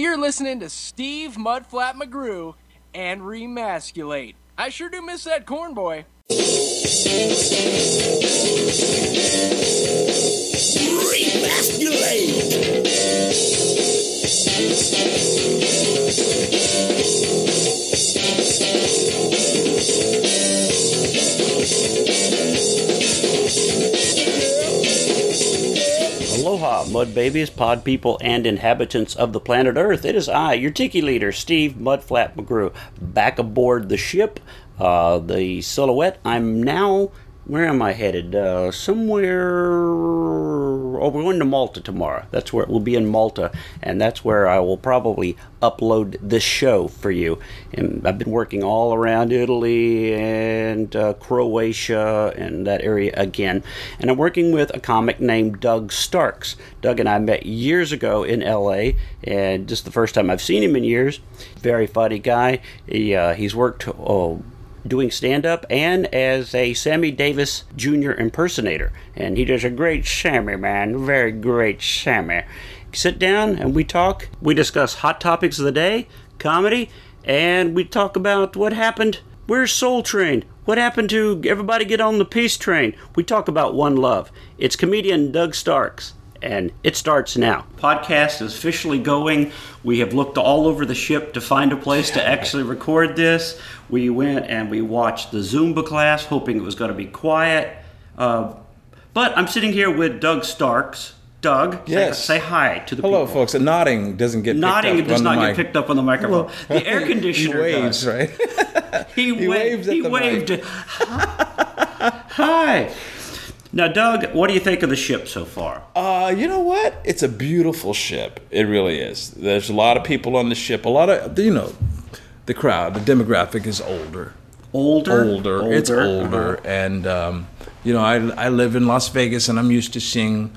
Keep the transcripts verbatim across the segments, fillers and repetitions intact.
you're listening to Steve Mudflat McGrew and Remasculate. I sure do miss that corn boy. Remasculate! Aloha, mud babies, pod people, and inhabitants of the planet Earth. It is I, your tiki leader, Steve Mudflat McGrew, back aboard the ship, uh, the Silhouette. I'm now, where am I headed? Uh, somewhere, oh, we're going to Malta tomorrow. That's where, we'll be in Malta, and that's where I will probably upload this show for you. And I've been working all around Italy and uh, Croatia and that area again. And I'm working with a comic named Doug Starks. Doug and I met years ago in L A, and just the first time I've seen him in years. Very funny guy. He uh, he's worked oh, doing stand-up and as a Sammy Davis Junior impersonator. And he does a great Sammy, man. Very great Sammy. Sit down and we talk. We discuss hot topics of the day, comedy, and we talk about what happened. Where's Soul Train? What happened to everybody get on the peace train? We talk about One Love. It's comedian Doug Starks, and it starts now. Podcast is officially going. We have looked all over the ship to find a place to actually record this. We went and we watched the Zumba class, hoping it was going to be quiet. Uh, but I'm sitting here with Doug Starks. Doug, yes. say, say hi to the Hello, people. folks. And nodding doesn't get nodding picked up does on not the get mic. picked up on the microphone. Well, the air conditioner he waves, does. right? He, he wa- waves at he the waved. mic. Hi. Now, Doug, what do you think of the ship so far? Uh, you know what? It's a beautiful ship. It really is. There's a lot of people on the ship. A lot of, you know, the crowd, the demographic is older. Older? Older. older. It's older. Uh-huh. And, um, you know, I, I live in Las Vegas, and I'm used to seeing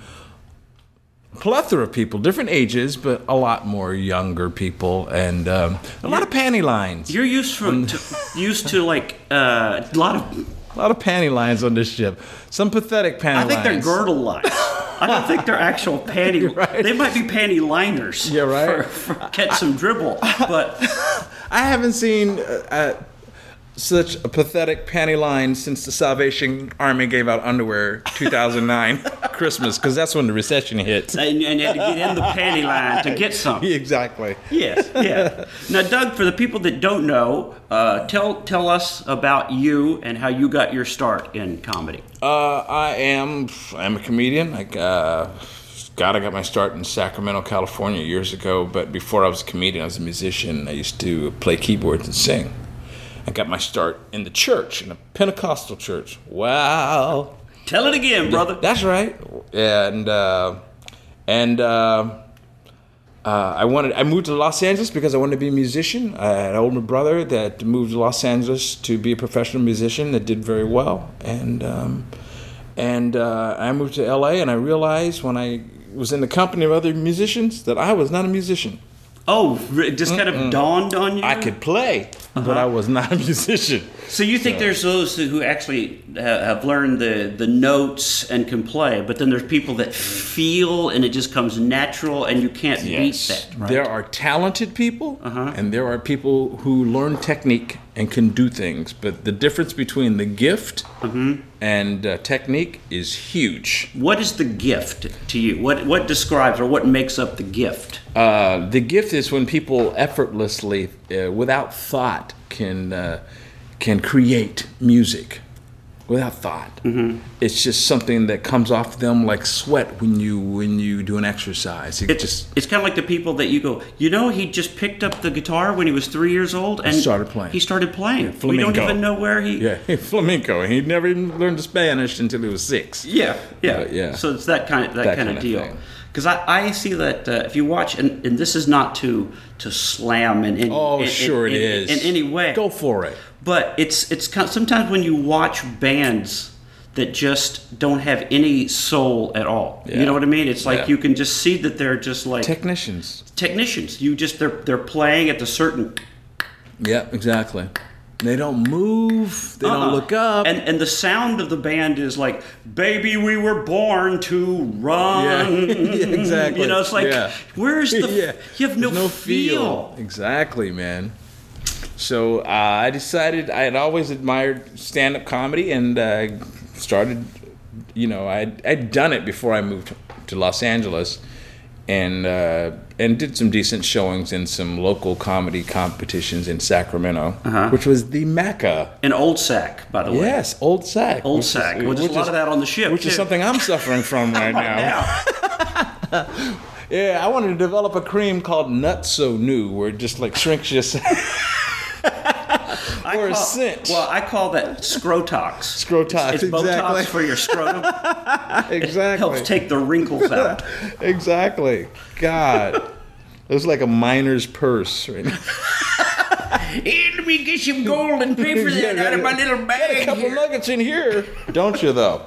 a plethora of people, different ages, but a lot more younger people, and um, a lot of panty lines. You're used, from, to, used to, like, uh, a lot of... A lot of panty lines on this ship. Some pathetic panty lines. I think lines. They're girdle lines. I don't think they're actual panty. Right. They might be panty liners. Yeah, right. For, for catch some dribble, but I haven't seen uh, uh, such a pathetic panty line since the Salvation Army gave out underwear two thousand nine Christmas, because that's when the recession hit. And, and you had to get in the panty line to get some. Exactly. Yes, yeah. Now, Doug, for the people that don't know, uh, tell tell us about you and how you got your start in comedy. Uh, I am I'm a comedian. I, uh, God, I got my start in Sacramento, California years ago, but before I was a comedian, I was a musician. I used to play keyboards and sing. I got my start in the church, in a Pentecostal church. Wow. Tell it again, brother. That's right. And uh, and uh, uh, I wanted. I moved to Los Angeles because I wanted to be a musician. I had an older brother that moved to Los Angeles to be a professional musician that did very well. And um, and uh, I moved to L A, and I realized when I was in the company of other musicians that I was not a musician. Oh, it just kind of Mm-mm. dawned on you? I could play, uh-huh. but I was not a musician. So you think so. There's those who actually have learned the, the notes and can play, but then there's people that feel and it just comes natural and you can't yes. beat that, right? There are talented people, uh-huh. and there are people who learn technique and can do things, but the difference between the gift mm-hmm. and uh, technique is huge. What is the gift to you? What what describes or what makes up the gift? Uh, the gift is when people effortlessly, uh, without thought, can uh, can create music. Without thought. Mm-hmm. It's just something that comes off them like sweat when you when you do an exercise. It it's just it's kind of like the people that you go, you know, he just picked up the guitar when he was three years old and started playing. He started playing. Yeah, we don't even know where he. Yeah, flamenco. He never even learned Spanish until he was six. Yeah, yeah, but, yeah. So it's that kind of that, that kind, kind of deal. Thing. Because I, I see that uh, if you watch, and, and this is not to to slam in any oh in, sure in, it in, is in any way. Go for it. But it's it's kind of, sometimes when you watch bands that just don't have any soul at all. Yeah. You know what I mean? It's like yeah. you can just see that they're just like technicians. Technicians. You just they're they're playing at the certain. Yeah, exactly. They don't move. They Uh-uh. don't look up. And and the sound of the band is like, "Baby, we were born to run." Yeah, yeah, exactly. You know, it's like, Yeah. where's the? Yeah. You have no, There's no feel. Exactly, man. So uh, I decided I had always admired stand-up comedy, and uh, started. You know, I'd, I'd done it before I moved to Los Angeles, and uh, and did some decent showings in some local comedy competitions in Sacramento, Uh-huh. which was the Mecca. An old sack, by the way. Yes, Old Sac. Old which sack. is- Well, there's which a lot is- of that on the ship, Which too. is something I'm suffering from right now. Yeah. Yeah, I wanted to develop a cream called Nut So New, where it just like shrinks just I or a call- cinch. Well, I call that scrotox. Scrotox, It's, it's exactly. Botox for your scrotum. exactly. Helps take the wrinkles out. Exactly. God. It was like a miner's purse right now. Hey, let me get some gold and pay for that out of my little Got a bag couple here. nuggets in here, don't you? Though.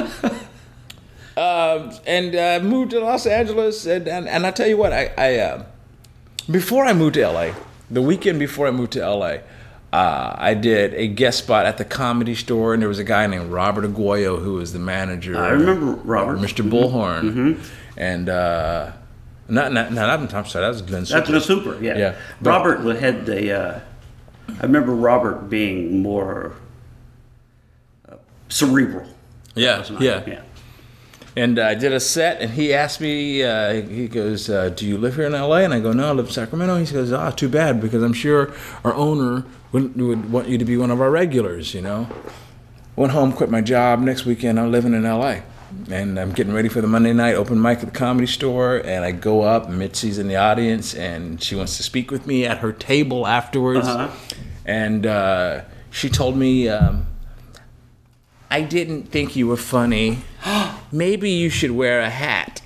uh, and uh, moved to Los Angeles, and and, and I tell you what, I, I uh, before I moved to L A, the weekend before I moved to L A, uh, I did a guest spot at the Comedy Store, and there was a guy named Robert Aguayo who was the manager. I remember Robert. Mister Bullhorn, mm-hmm. and uh, not not not I'm, I'm sorry, that was Glenn Super. That's the super, yeah. Yeah, but- Robert had the. Uh, I remember Robert being more uh, cerebral. Yeah, yeah. yeah. And I did a set, and he asked me, uh, he goes, uh, do you live here in L A? And I go, no, I live in Sacramento. He goes, ah, too bad, because I'm sure our owner would, would want you to be one of our regulars, you know. Went home, quit my job. Next weekend, I'm living in L A. And I'm getting ready for the Monday night open mic at the Comedy Store, and I go up, Mitzi's in the audience, and she wants to speak with me at her table afterwards. Uh-huh. And uh, she told me, um, I didn't think you were funny. Maybe you should wear a hat.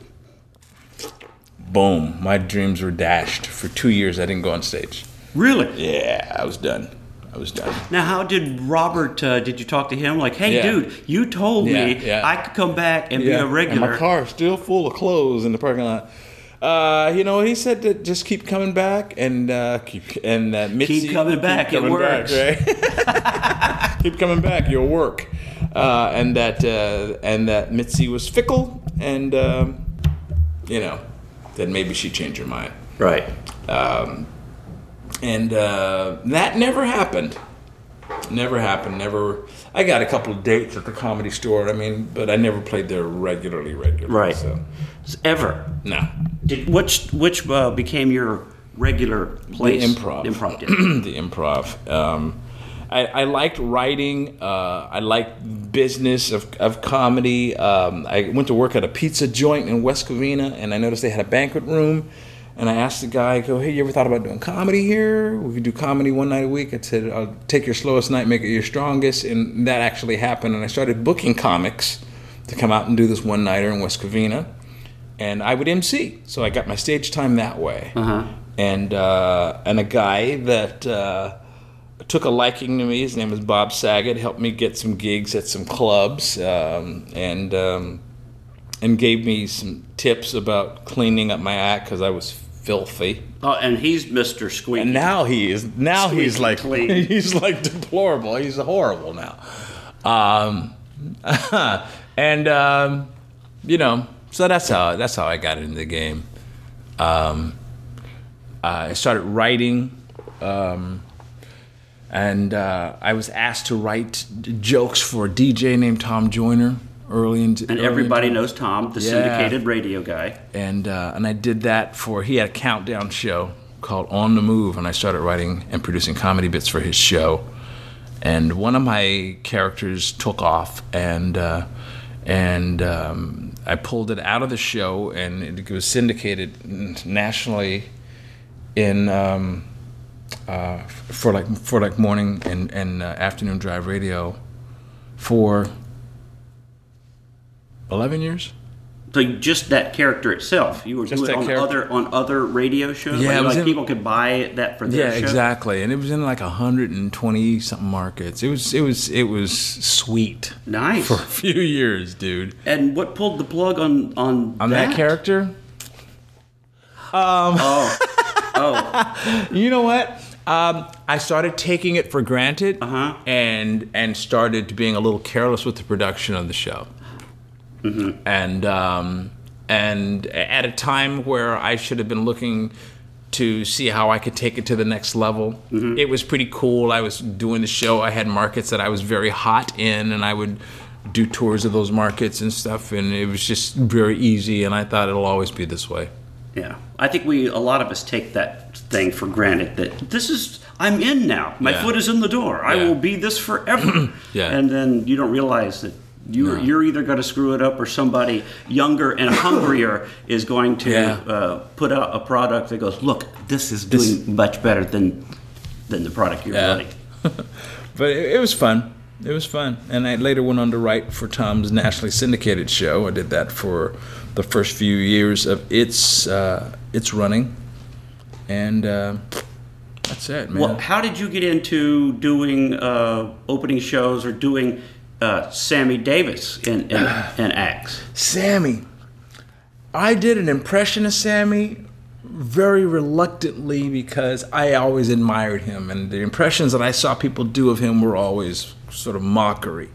Boom. My dreams were dashed. For two years, I didn't go on stage. Really? Yeah, I was done. I was done. Now, how did Robert? Uh, did you talk to him? Like, hey, Yeah. dude, you told Yeah, me yeah. I could come back and be a And regular. my car's still full of clothes in the parking lot. Uh, you know, he said to just keep coming back and uh, keep and uh, Mitzi, Keep coming back, it works. right? Keep coming back, you'll work. Uh, and that uh, and that Mitzi was fickle, and um, you know, that maybe she changed her mind. Right. Um, and uh, that never happened. Never happened. Never. I got a couple of dates at the Comedy Store. I mean, but I never played there regularly. Regularly. Right. So Ever. no. Did which which uh, became your regular place? The improv. Improv. Yeah. The improv. Um, I, I liked writing. Uh, I liked business of, of comedy. Um, I went to work at a pizza joint in West Covina, and I noticed they had a banquet room. And I asked the guy, I go, hey, you ever thought about doing comedy here? We could do comedy one night a week. I said, I'll take your slowest night, make it your strongest. And that actually happened. And I started booking comics to come out and do this one-nighter in West Covina. And I would M C. So I got my stage time that way. Uh-huh. And uh, and a guy that uh, took a liking to me, his name was Bob Saget, helped me get some gigs at some clubs, um, and um, and gave me some tips about cleaning up my act because I was filthy. Oh, and he's Mister Squeaky. And now he is. Now he's Squeaky like clean. he's like deplorable. He's horrible now. Um, and um, you know, so that's how that's how I got into the game. Um, I started writing, um, and uh, I was asked to write jokes for a D J named Tom Joyner early in. and everybody knows Tom, the Yeah. syndicated radio guy. and uh, and I did that for. He had a countdown show called On the Move, and I started writing and producing comedy bits for his show. And one of my characters took off, and uh, and um, I pulled it out of the show, and it was syndicated nationally in um, uh, for like for like morning and and uh, afternoon drive radio for eleven years. So just that character itself, you were Just doing it that on character. other on other radio shows. Yeah, like, it was like in- people could buy that for their Yeah, show. exactly. And it was in like one hundred twenty something markets. It was it was it was sweet Nice. for a few years, dude. And what pulled the plug on on On that, character, Oh, oh, you know what? Um, I started taking it for granted, Uh-huh. and and started being a little careless with the production of the show. Mm-hmm. And um, and at a time where I should have been looking to see how I could take it to the next level, mm-hmm. it was pretty cool. I was doing the show. I had markets that I was very hot in, and I would do tours of those markets and stuff, and it was just very easy. And I thought it'll always be this way. Yeah, I think we a lot of us take that thing for granted, that this is, I'm in now. My Yeah. foot is in the door. I Yeah. will be this forever. Yeah. And then you don't realize that you, No. you're either going to screw it up, or somebody younger and hungrier is going to Yeah. uh, put out a product that goes, look, this is doing This- much better than than the product you're Yeah. running. But it, it was fun. It was fun. And I later went on to write for Tom's nationally syndicated show. I did that for the first few years of its uh, its running. And uh, that's it, man. Well, how did you get into doing uh, opening shows or doing uh, Sammy Davis in, in, in acts? Sammy. I did an impression of Sammy very reluctantly because I always admired him. And the impressions that I saw people do of him were always sort of mockery.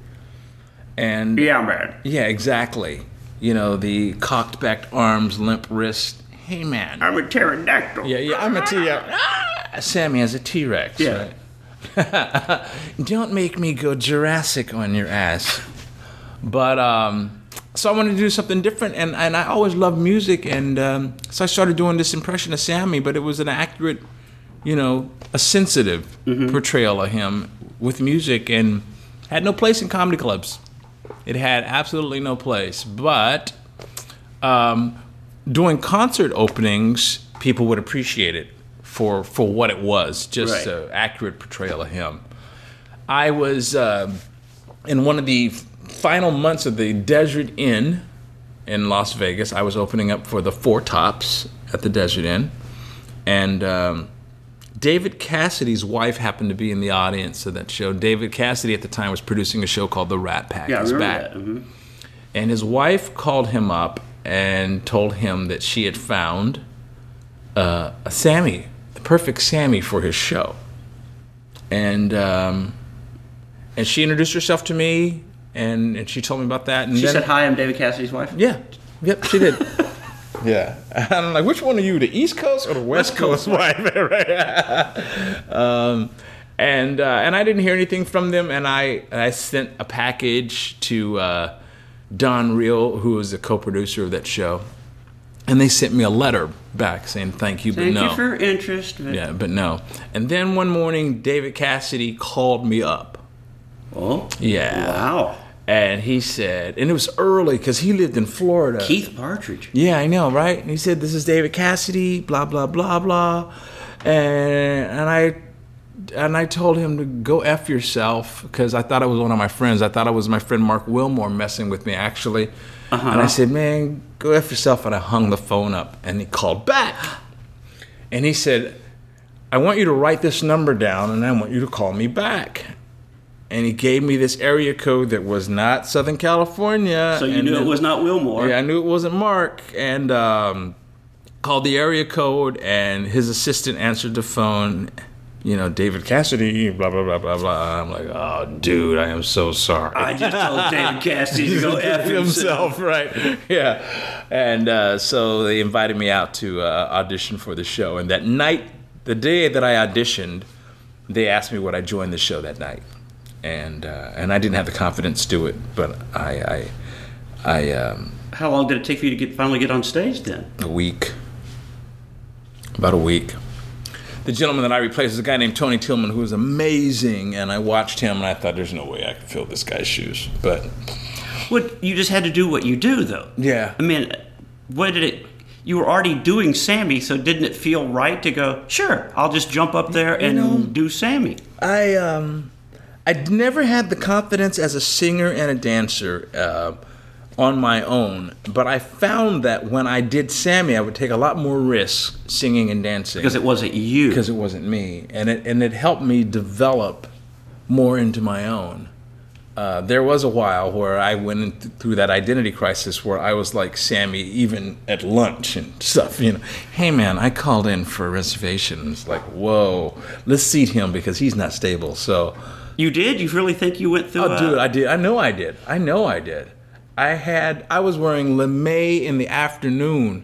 And Yeah, man. yeah, exactly. You know, the cocked back arms, limp wrist. Hey, man. I'm a pterodactyl. Yeah, yeah, I'm a T Rex. Ah, Sammy has a T-Rex. Yeah. Right? Don't make me go Jurassic on your ass. But, um, so I wanted to do something different, and, and I always loved music, and um, so I started doing this impression of Sammy, but it was an accurate, you know, a sensitive Mm-hmm. portrayal of him with music, and had no place in comedy clubs. It had absolutely no place. But um, doing concert openings, people would appreciate it for for what it was, just Right. an accurate portrayal of him. I was um in one of the final months of the Desert Inn in Las Vegas. I was opening up for the Four Tops at the Desert Inn, and um, David Cassidy's wife happened to be in the audience of that show. David Cassidy at the time was producing a show called The Rat Pack. Yeah, I Is remember Back. that. Mhm. And his wife called him up and told him that she had found uh, a Sammy, the perfect Sammy for his show. And um, and she introduced herself to me, and, and she told me about that. And She then, said, hi, I'm David Cassidy's wife. yeah, yep, she did. Yeah, and I'm like, which one are you, the East Coast or the West, West Coast Coast wife? Right. um, and uh, and I didn't hear anything from them, and I I sent a package to uh, Don Real, who was the co-producer of that show, and they sent me a letter back saying thank you, but Thank no. you for your interest. Yeah, but no. And then one morning, David Cassidy called me up. Oh, Yeah. wow. And he said, and it was early because he lived in Florida. Keith Partridge. Yeah, I know, right? And he said, this is David Cassidy, blah, blah, blah, blah. And, and I and I told him to go F yourself because I thought it was one of my friends. I thought it was my friend Mark Wilmore messing with me, actually. Uh-huh. And I said, man, go F yourself. And I hung the phone up. And he called back. And he said, I want you to write this number down, and I want you to call me back. And he gave me this area code that was not Southern California. So you and knew then- it was not Wilmore. Yeah, I knew it wasn't Mark. And um, called the area code, and his assistant answered the phone. You know, David Cassidy, blah, blah, blah, blah, blah. I'm like, oh, dude, I am so sorry. I just told David Cassidy to go F himself. right? Yeah. And uh, so they invited me out to uh, audition for the show. And that night, the day that I auditioned, they asked me would I join the show that night. And uh, and I didn't have the confidence to do it, but I, I, I um, How long did it take for you to get finally get on stage then? a week, about a week. The gentleman that I replaced is a guy named Tony Tillman, who was amazing, and I watched him, and I thought, there's no way I could fill this guy's shoes. But What you just had to do what you do though. yeah, I mean, what did it? You were already doing Sammy, so didn't it feel right to go? Sure, I'll just jump up there and know- do Sammy. I um, I never had the confidence as a singer and a dancer uh, on my own, but I found that when I did Sammy, I would take a lot more risks singing and dancing Because it wasn't you. because it wasn't me, and it and it helped me develop more into my own. uh, there was a while where I went in th- through that identity crisis where I was like Sammy, even at lunch and stuff. You know, hey man, I called in for a reservation. It's like, whoa, let's seat him because he's not stable. So, You did? You really think you went through? oh, a- dude, I did. I know I did. I know I did. I had. I was wearing LeMay in the afternoon.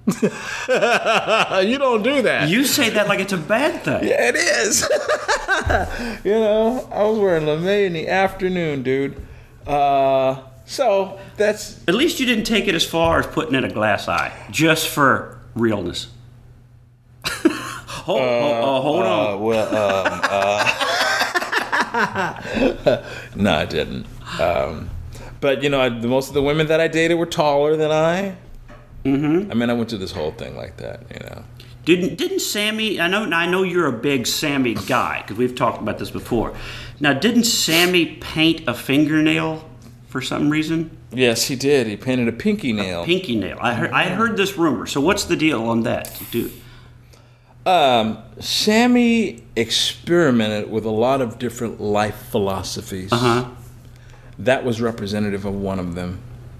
You don't do that. You say that like it's a bad thing. Yeah, it is. You know, I was wearing LeMay in the afternoon, dude. Uh, so that's At least you didn't take it as far as putting in a glass eye, just for realness. hold, hold, uh, hold on. uh, well. Um, uh, no, I didn't. Um, but you know, I, the most of the women that I dated were taller than I. Mm-hmm. I mean, I went through this whole thing like that. You know. Didn't didn't Sammy? I know I know you're a big Sammy guy because we've talked about this before. Now, didn't Sammy paint a fingernail for some reason? Yes, he did. He painted a pinky nail. Pinky nail. I heard I heard this rumor. So what's the deal on that, dude? Um, Sammy experimented with a lot of different life philosophies. Uh huh. That was representative of one of them.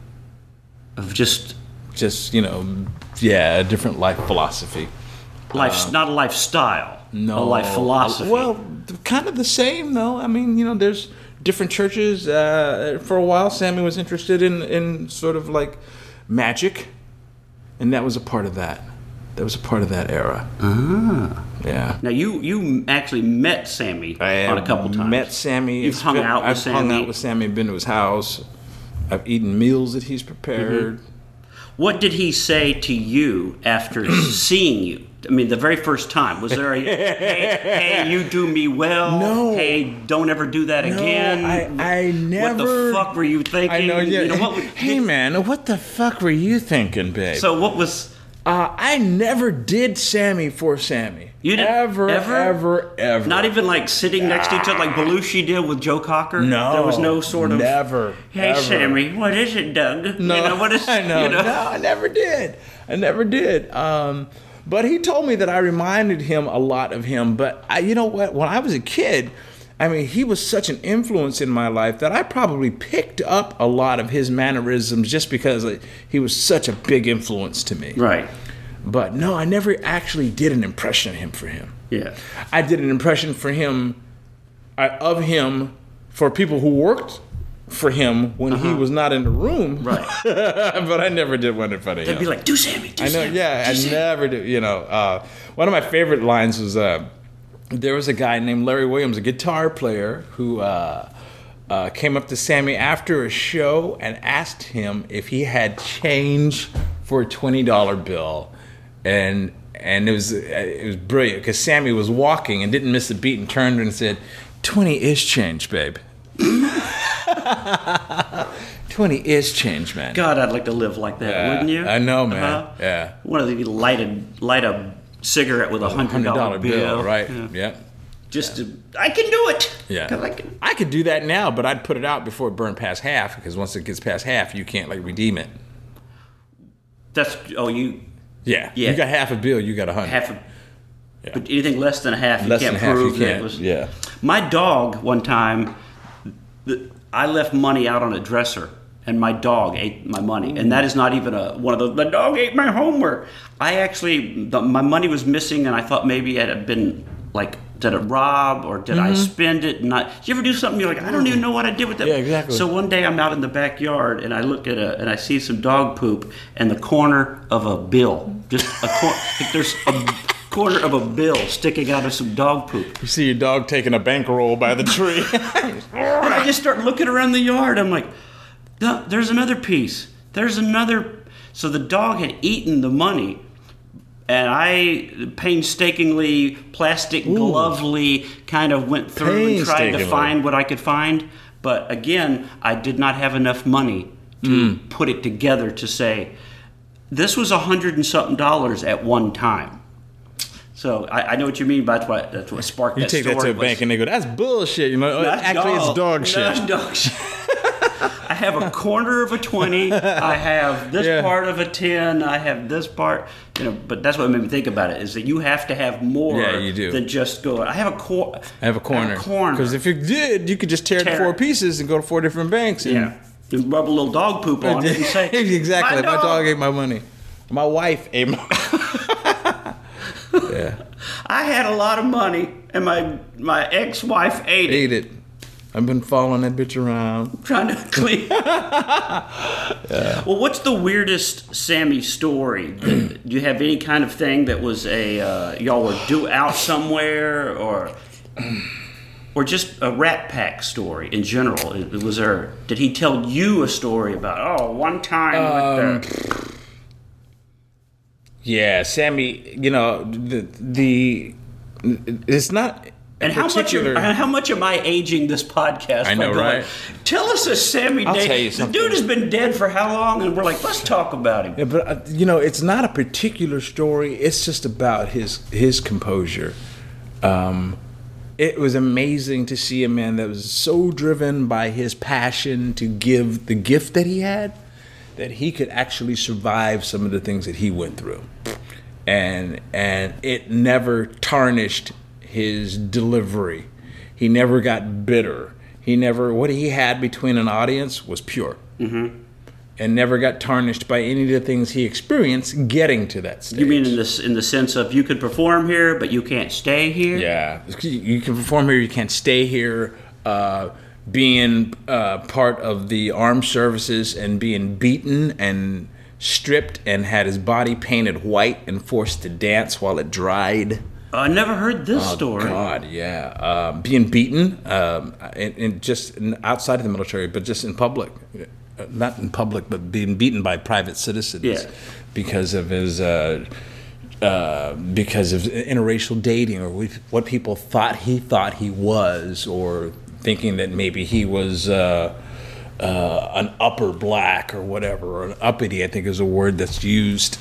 Of just Just, you know, yeah, a different life philosophy. life, not a lifestyle. No. a life philosophy. Well, kind of the same, though. I mean, you know, there's different churches. Uh, for a while, Sammy was interested in, in sort of like magic, and that was a part of that. That was a part of that era. Ah. Yeah. Now you you actually met Sammy I on a couple times. met Sammy. You've It's hung been- out with I've Sammy. hung out with Sammy, been to his house. I've eaten meals that he's prepared. What did he say to you after seeing you? I mean, the very first time. Was there a, hey, hey, you do me well? No. Hey, don't ever do that again? No, I, I never. What the fuck were you thinking? I know, yeah. You know, what was- hey, man, what the fuck were you thinking, babe? So what was... Uh, I never did Sammy for Sammy. You didn't- ever, ever? ever, ever. Not even like sitting next to each other like Belushi did with Joe Cocker? No. There was no sort of... Never. Hey, ever. Sammy, what is it, Doug? No, You know, what is... I know. You know? No, I never did. I never did. Um, but he told me that I reminded him a lot of him. But I, you know what? When I was a kid, I mean, he was such an influence in my life that I probably picked up a lot of his mannerisms just because like, he was such a big influence to me. Right. But no, I never actually did an impression of him for him. Yeah. I did an impression for him, I, of him, for people who worked for him when he was not in the room. Right. But I never did one in front of They'd him. be like, do Sammy, do I know, Sammy, yeah, do I Sammy." never did. You know, uh, one of my favorite lines was uh, there was a guy named Larry Williams, a guitar player, who uh, uh, came up to Sammy after a show and asked him if he had change for a twenty dollar bill. And and it was it was brilliant because Sammy was walking and didn't miss a beat and turned and said, twenty is change, babe. twenty is change, man. God, I'd like to live like that, Yeah, wouldn't you? I know, man. Uh-huh. Yeah. One of the light a, light a cigarette with a hundred dollar bill, right? Yeah. Yeah. Just to, I can do it. Yeah. 'Cause I can. I could do that now, but I'd put it out before it burned past half because once it gets past half, you can't like redeem it. That's oh you Yeah. Yeah. You got half a bill, you got a hundred. half. A, But anything less than a half, you Less can't than half, you prove that can't. it was. Yeah. My dog one time, the, I left money out on a dresser, and my dog ate my money, and that is not even a one of those. The dog ate my homework. I actually, the, my money was missing, and I thought maybe it had been like, did it rob or did I spend it? Not. Did you ever do something you're like, I don't even know what I did with that? Yeah, exactly. So one day I'm out in the backyard and I look at a and I see some dog poop and the corner of a bill, just a cor- like there's a corner of a bill sticking out of some dog poop. You see your dog taking a bankroll by the tree. And I just start looking around the yard. I'm like, "No, there's another piece. There's another. So the dog had eaten the money. And I painstakingly, plastic glovely kind of went through and tried to Painstakingly. find what I could find. But again, I did not have enough money to put it together to say, this was a hundred and something dollars at one time. So I, I know what you mean, but that's what, that's what sparked You that take that story to a was- bank and they go, that's bullshit. You know, That's actually dog- it's dog shit. That's dog shit. I have a corner of a twenty. I have this Yeah. part of a ten. I have this part. You know, but that's what made me think about it. Is that you have to have more Yeah, you do. than just go. I have a cor- I have a corner. corner. Because if you did, you could just tear, it Tear into four it. pieces and go to four different banks. And Yeah. And rub a little dog poop on it and say, exactly. My My dog. dog ate my money. My wife ate my. yeah, I had a lot of money, and my my ex-wife ate it. ate it. I've been following that bitch around. Trying to clean. Yeah. Well, what's the weirdest Sammy story? Do you have any kind of thing that was a uh, y'all were due out somewhere, or or just a Rat Pack story in general? Was there? Did he tell you a story about? Oh, one time Um, with the. Yeah, Sammy. You know the the. It's not. And how much, particular- am, how much am I aging this podcast? I know, by going, right? Tell us a Sammy I'll Davis. tell you The something. dude has been dead for how long? And we're like, let's talk about him. Yeah, but uh, you know, it's not a particular story. It's just about his his composure. Um, it was amazing to see a man that was so driven by his passion to give the gift that he had, that he could actually survive some of the things that he went through, and and it never tarnished his delivery. He never got bitter. He never, what he had between an audience was pure. Mm-hmm. And never got tarnished by any of the things he experienced getting to that stage. You mean in this in the sense of you could perform here, but you can't stay here? Yeah. You can perform here, you can't stay here. Uh, being uh, part of the armed services and being beaten and stripped and had his body painted white and forced to dance while it dried. I never heard this Oh, story. God, yeah. Um, being beaten, um, in, in just in, outside of the military, but just in public. Uh, Not in public, but being beaten by private citizens Yeah. because of his, uh, uh, because of interracial dating, or we, what people thought he thought he was, or thinking that maybe he was uh, uh, an upper black or whatever, or an uppity, I think is a word that's used.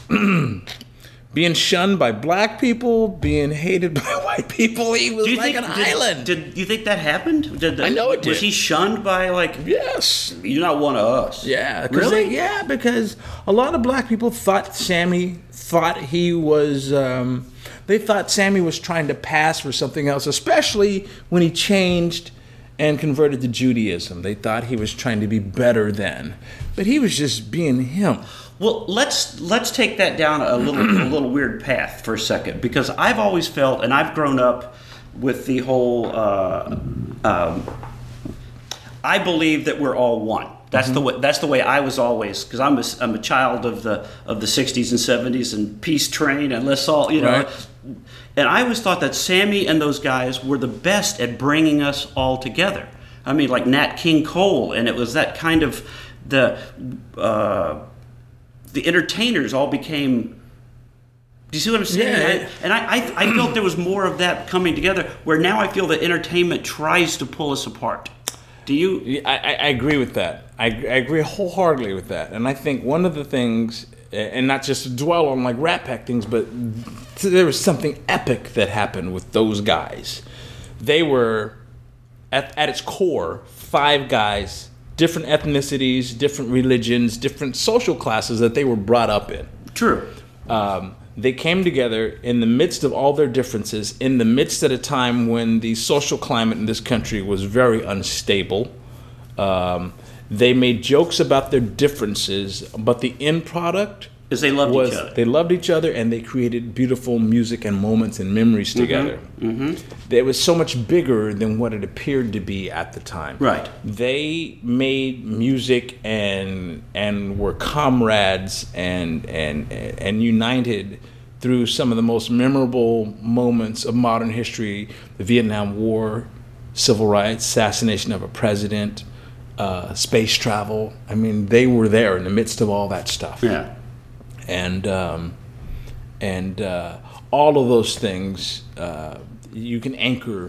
Being shunned by black people, being hated by white people, he was Do you like think, an did, island. Did you think that happened? Did the, I know it Was did. he shunned by like? Yes. You're not one of us. Yeah. 'cause Really? they- yeah, because a lot of black people thought Sammy thought he was. Um, they thought Sammy was trying to pass for something else, especially when he changed and converted to Judaism. They thought he was trying to be better then, but he was just being him. Well, let's let's take that down a little a little weird path for a second, because I've always felt, and I've grown up with the whole. Uh, um, I believe that we're all one. That's the way. That's the way I was always, because I'm a, I'm a child of the of the sixties and seventies and Peace Train and let's all you know. Right. And I always thought that Sammy and those guys were the best at bringing us all together. I mean, like Nat King Cole, and it was that kind of the. Uh, The entertainers all became. Do you see what I'm saying? Yeah. I, and I, I, I felt there was more of that coming together. Where now I feel that entertainment tries to pull us apart. Do you? I, I I agree with that. I, I agree wholeheartedly with that. And I think one of the things, and not just to dwell on like Rat Pack things, but there was something epic that happened with those guys. They were, at, at its core, five guys, different ethnicities, different religions, different social classes that they were brought up in. True. Um, they came together in the midst of all their differences, in the midst at a time when the social climate in this country was very unstable. Um, they made jokes about their differences, but the end product Because they loved was each other. they loved each other, and they created beautiful music and moments and memories together. Mm-hmm. It was so much bigger than what it appeared to be at the time. Right. They made music and and were comrades and and and united through some of the most memorable moments of modern history: the Vietnam War, civil rights, assassination of a president, uh, space travel. I mean, they were there in the midst of all that stuff. Yeah. And um, and uh, all of those things, uh, you can anchor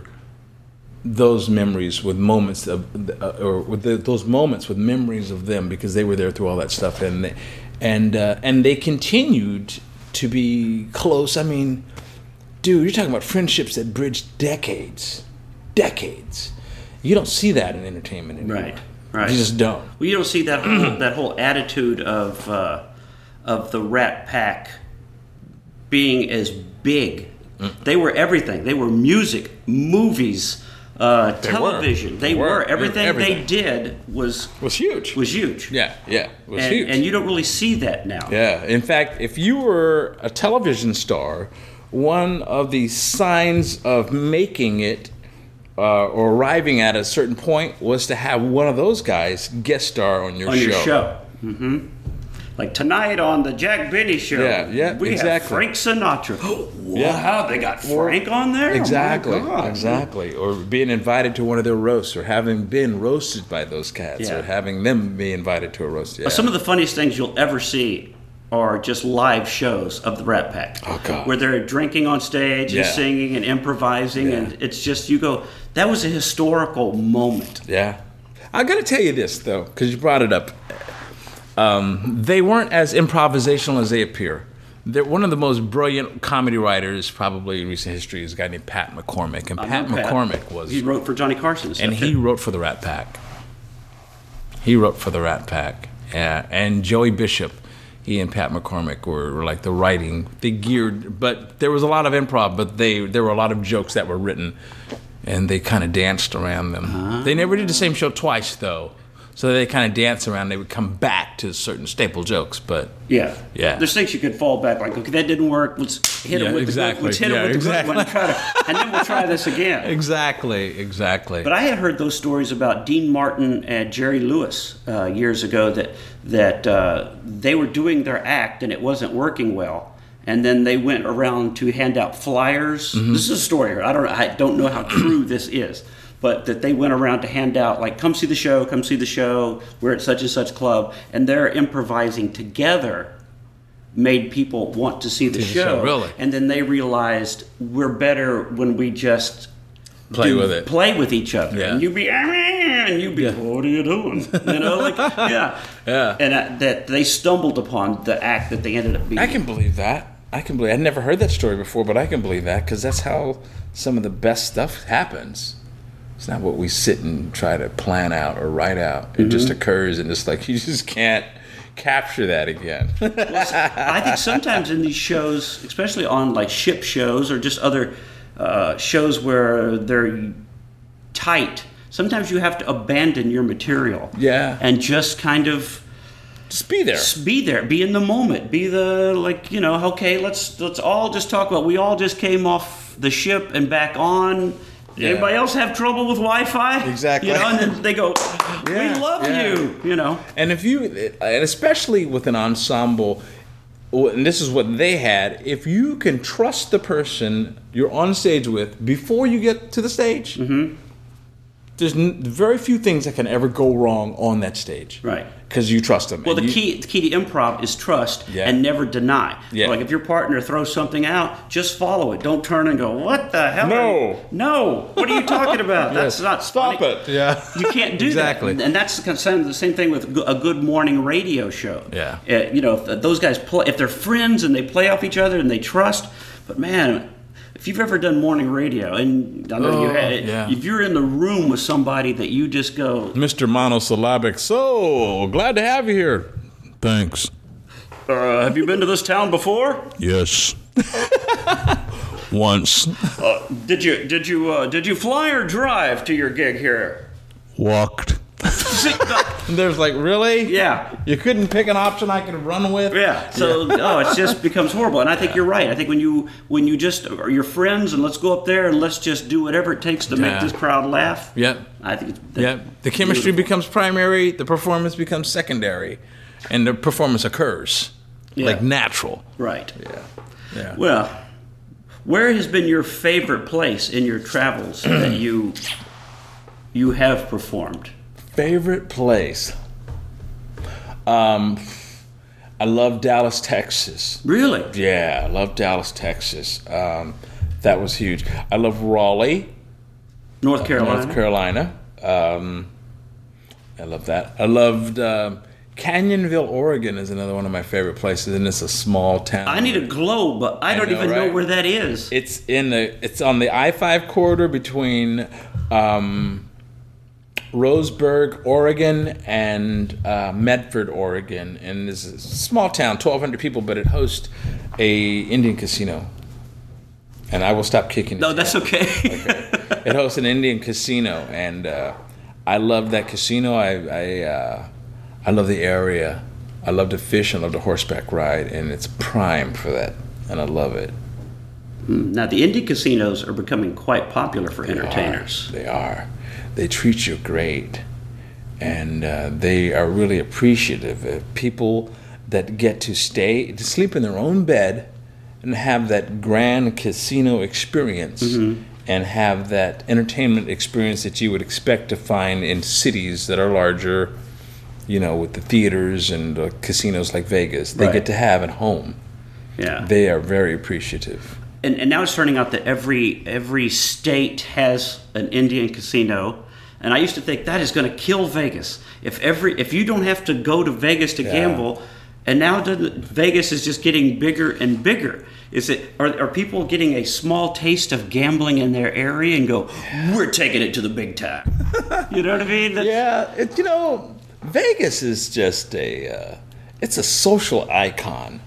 those memories with moments of, uh, or with the, those moments with memories of them, because they were there through all that stuff, and they, and uh, and they continued to be close. I mean, dude, you're talking about friendships that bridge decades, decades. You don't see that in entertainment anymore. Right. Right. You just don't. Well, you don't see that whole, that whole attitude of uh, of the Rat Pack being as big. Mm. They were everything. They were music, movies, uh, they television. Were. They, they were. were. Everything, everything they did was was huge. Was huge. Yeah, yeah, it was and, huge. And you don't really see that now. Yeah. In fact, if you were a television star, one of the signs of making it uh, or arriving at a certain point was to have one of those guys guest star on your on show. On your show. Mm-hmm. Like tonight on the Jack Benny Show, yeah, yeah, we exactly. have Frank Sinatra. Wow, yeah. They got Frank on there? Exactly, Oh my God. exactly. Or being invited to one of their roasts, or having been roasted by those cats, yeah. or having them be invited to a roast. Yeah. Some of the funniest things you'll ever see are just live shows of the Rat Pack. Oh, God. Where they're drinking on stage yeah. and singing and improvising, yeah. and it's just, you go, that was a historical moment. Yeah. I got to tell you this, though, because you brought it up. Um, they weren't as improvisational as they appear. They're one of the most brilliant comedy writers probably in recent history is a guy named Pat McCormick. And I Pat Pat. McCormick was... He wrote for Johnny Carson. And he too. wrote for the Rat Pack. He wrote for the Rat Pack. Yeah. And Joey Bishop, he and Pat McCormick were, were like the writing. They geared... But there was a lot of improv, but they there were a lot of jokes that were written, and they kind of danced around them. Uh-huh. They never did the same show twice, though. So they kind of dance around. They would come back to certain staple jokes, but yeah, yeah. There's things you could fall back like, okay, that didn't work. Let's hit yeah, it with exactly. the good. Let's hit yeah, it with exactly. the good one, and, try to, and then we'll try this again. Exactly, exactly. But I had heard those stories about Dean Martin and Jerry Lewis uh, years ago that that uh, they were doing their act and it wasn't working well. And then they went around to hand out flyers. Mm-hmm. This is a story. I don't. I don't know how true this is. But that they went around to hand out, like, come see the show, come see the show, we're at such and such club, and their improvising together made people want to see the see show. The show. Really? And then they realized we're better when we just play do, with it, play with each other. Yeah. And you be, and you be, yeah. What are you doing? You know, like, yeah, yeah. And uh, that they stumbled upon the act that they ended up being. I can believe that. I can believe. I'd never heard that story before, but I can believe that because that's how some of the best stuff happens. It's not what we sit and try to plan out or write out. It mm-hmm. just occurs, and it's like you just can't capture that again. Well, I think sometimes in these shows, especially on like ship shows or just other uh, shows where they're tight, sometimes you have to abandon your material. Yeah. And just kind of just be there. Just be there. Be in the moment. Be the like you know. Okay, let's let's all just talk about. We all just came off the ship and back on. Yeah. Anybody else have trouble with Wi-Fi? Exactly. You know, and then they go, "We yeah, love yeah. you." You know. And if you, and especially with an ensemble, and this is what they had. If you can trust the person you're on stage with before you get to the stage, mm-hmm. there's n- very few things that can ever go wrong on that stage. Right. Because you trust them. Well, the you, key the key to improv is trust yeah. and never deny. Yeah. Like if your partner throws something out, just follow it. Don't turn and go, "What the hell?" No. Are you? No. What are you talking about? That's yes. not Stop funny. it. Yeah. You can't do exactly. that. And that's the same thing with a Good Morning radio show. Yeah. Uh, you know, if those guys play, if they're friends and they play off each other and they trust, but man, if you've ever done morning radio, and I know oh, you had, yeah. if you're in the room with somebody that you just go, Mister Monosyllabic, so glad to have you here. Thanks. Uh, have you been to this town before? Yes. Once. Uh, did you did you uh, did you fly or drive to your gig here? Walked. There's like, really? Yeah. You couldn't pick an option I could run with? Yeah. So yeah. oh, it just becomes horrible. And I think you're right. I think when you when you just are your friends and let's go up there and let's just do whatever it takes to yeah. make this crowd laugh. Yep. I think it's yeah. The chemistry beautiful. becomes primary, the performance becomes secondary, and the performance occurs yeah. like natural. Right. Yeah. Yeah. Well, where has been your favorite place in your travels that you you have performed? Favorite place? Um, I love Dallas, Texas. Really? Yeah, I love Dallas, Texas. Um, that was huge. I love Raleigh, North Carolina. North Carolina. Um, I love that. I loved um, Canyonville, Oregon is another one of my favorite places, and it's a small town. I need a globe, but I, I don't know, even right? know where that is. It's in the. It's on the I five corridor between. Um, Roseburg, Oregon, and uh, Medford, Oregon. And this is a small town, twelve hundred people, but it hosts a Indian casino. And I will stop kicking it. No, that's okay. Okay. It hosts an Indian casino, and uh, I love that casino. I I, uh, I love the area. I love to fish. I love to horseback ride, and it's prime for that, and I love it. Now, the Indian casinos are becoming quite popular for They entertainers. are. They are. They treat you great, and uh, they are really appreciative of people that get to stay, to sleep in their own bed, and have that grand casino experience, mm-hmm. and have that entertainment experience that you would expect to find in cities that are larger, you know, with the theaters and uh, casinos like Vegas. They Right. get to have at home. Yeah. They are very appreciative. And, and now it's turning out that every every state has an Indian casino, and I used to think that is going to kill Vegas. If every if you don't have to go to Vegas to Yeah. gamble, and now the- Vegas is just getting bigger and bigger. Is it are, are people getting a small taste of gambling in their area and go, we're taking it to the big time? You know what I mean? That's- Yeah, it, you know, Vegas is just a, uh, it's a social icon.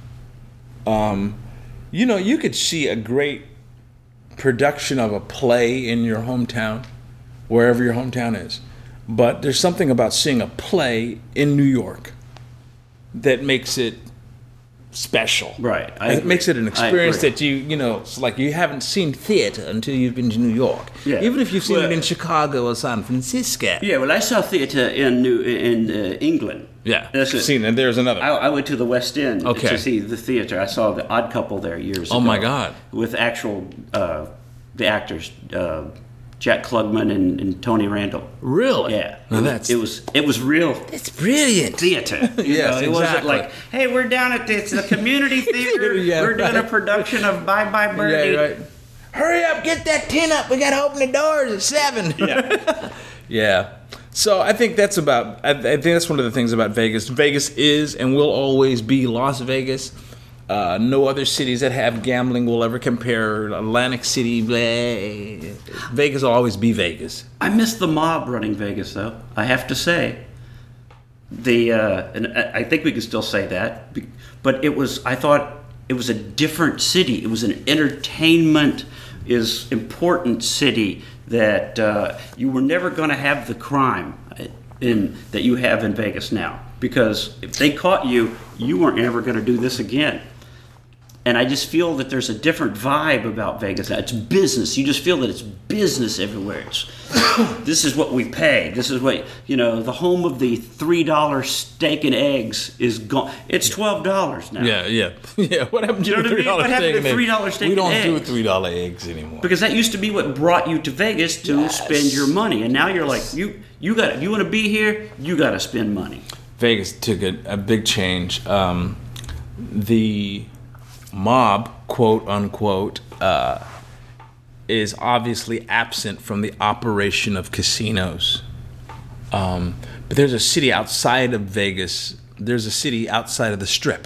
Um, you know, you could see a great production of a play in your hometown, wherever your hometown is. But there's something about seeing a play in New York that makes it special. Right. I it agree. makes it an I experience agree. that you, you know, it's like you haven't seen theater until you've been to New York. Yeah. Even if you've seen Well- it in Chicago or San Francisco. Yeah, well, I saw theater in New in uh, England. Yeah. That's it. Seen, and there's another. I, I went to the West End Okay. to see the theater. I saw The Odd Couple there years Oh, ago. my God. With actual uh, the actors, uh, Jack Klugman and, and Tony Randall. Really? Yeah. Now it, that's it was it was real it's brilliant. theater. You Yes, know, it wasn't exactly. like, hey, we're down at this the community theater. Yeah, we're doing right. a production of Bye Bye Birdie. Yeah, right. Hurry up, get that tin up. We got to open the doors at seven. Yeah. Yeah. So I think that's about. I, I think that's one of the things about Vegas. Vegas is and will always be Las Vegas. Uh, no other cities that have gambling will ever compare. Atlantic City, bleh. Vegas will always be Vegas. I miss the mob running Vegas, though. I have to say, the uh, and I I think we can still say that, be- but it was. I thought it was a different city. It was an entertainment is important city that uh, you were never going to have the crime in that you have in Vegas now, because if they caught you, you weren't ever going to do this again. And I just feel that there's a different vibe about Vegas now. It's business. You just feel that it's business everywhere. It's, this is what we pay. This is what, you know, the home of the three dollar steak and eggs is gone. It's twelve dollars now. Yeah, yeah, yeah. What happened to You know the what I mean? three dollar What happened steak? to and eggs? three dollar steak We don't and do eggs? three dollar eggs anymore. Because that used to be what brought you to Vegas to Yes. spend your money. And now you're like, you you got you want to be here, you got to spend money. Vegas took a, a big change. Um, the mob, quote unquote, uh, is obviously absent from the operation of casinos. Um, but there's a city outside of Vegas. There's a city outside of the Strip,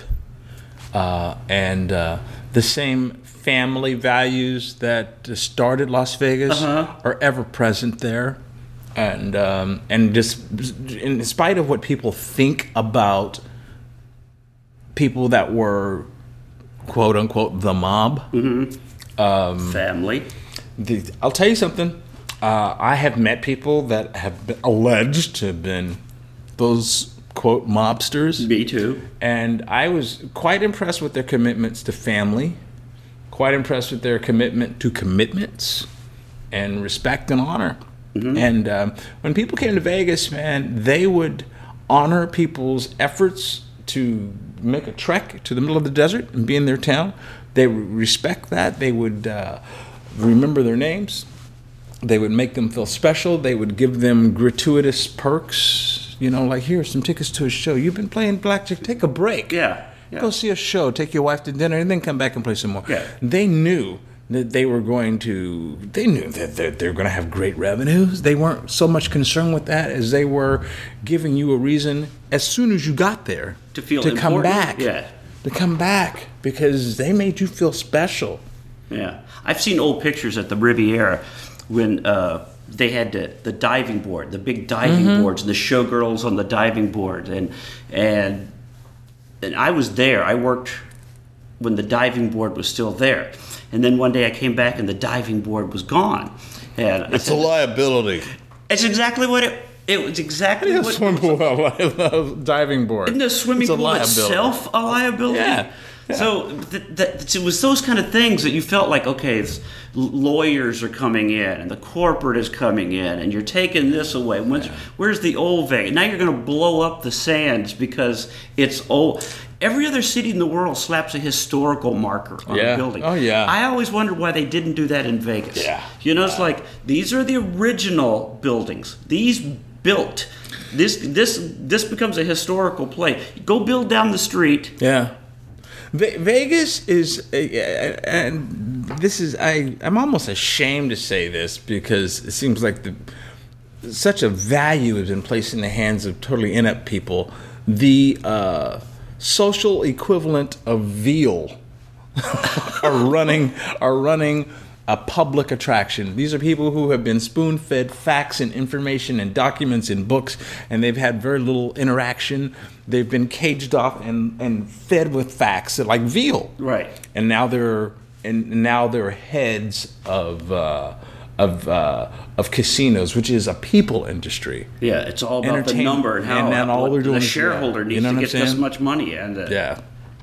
uh, and uh, the same family values that started Las Vegas Uh-huh. are ever present there. And um, and just in spite of what people think about people that were quote unquote the mob, Family. the, I'll tell you something. Uh, I have met people that have been alleged to have been those quote mobsters, Me too. and I was quite impressed with their commitments to family, quite impressed with their commitment to commitments and respect and honor. And um, when people came to Vegas, man, they would honor people's efforts to make a trek to the middle of the desert and be in their town. They would respect that. They would uh, remember their names. They would make them feel special. They would give them gratuitous perks. You know, like, here's some tickets to a show. You've been playing blackjack. Take a break. Yeah. yeah. Go see a show, take your wife to dinner, and then come back and play some more. Yeah. They knew that they were going to, they knew that they they were going to have great revenues. They weren't so much concerned with that as they were giving you a reason as soon as you got there To feel to come important? back. Yeah. To come back because they made you feel special. Yeah, I've seen old pictures at the Riviera when uh, they had the, the diving board, the big diving Mm-hmm. boards, and the showgirls on the diving board, and and and I was there. I worked when the diving board was still there, and then one day I came back and the diving board was gone. And I It's a said, liability. it's exactly what it. It was exactly Yeah, what. swim pool, a diving board. Isn't the swimming It's a pool liability. itself a liability? Yeah. Yeah. So th- th- it was those kind of things that you felt like, okay, it's, lawyers are coming in and the corporate is coming in and you're taking this away. When's, where's the old Vegas? Now you're going to blow up the sands because it's old. Every other city in the world slaps a historical marker on Yeah. a building. Oh, yeah. I always wondered why they didn't do that in Vegas. Yeah. You know, it's like, these are the original buildings. These built. This this this becomes a historical play. Go build down the street. Yeah. Ve- Vegas is, uh, and this is, I, I'm almost ashamed to say this because it seems like the such a value has been placed in the hands of totally inept people. The uh, social equivalent of veal are running are running a public attraction. These are people who have been spoon-fed facts and information and documents and books, and they've had very little interaction. They've been caged off and, and fed with facts like veal. Right. And now they're and now they're heads of uh, of uh, of casinos, which is a people industry. Yeah, it's all about the Entertainment. number and how And then all what they're doing the is- shareholder yeah. needs You know to what get I'm this saying? much money. And uh, Yeah.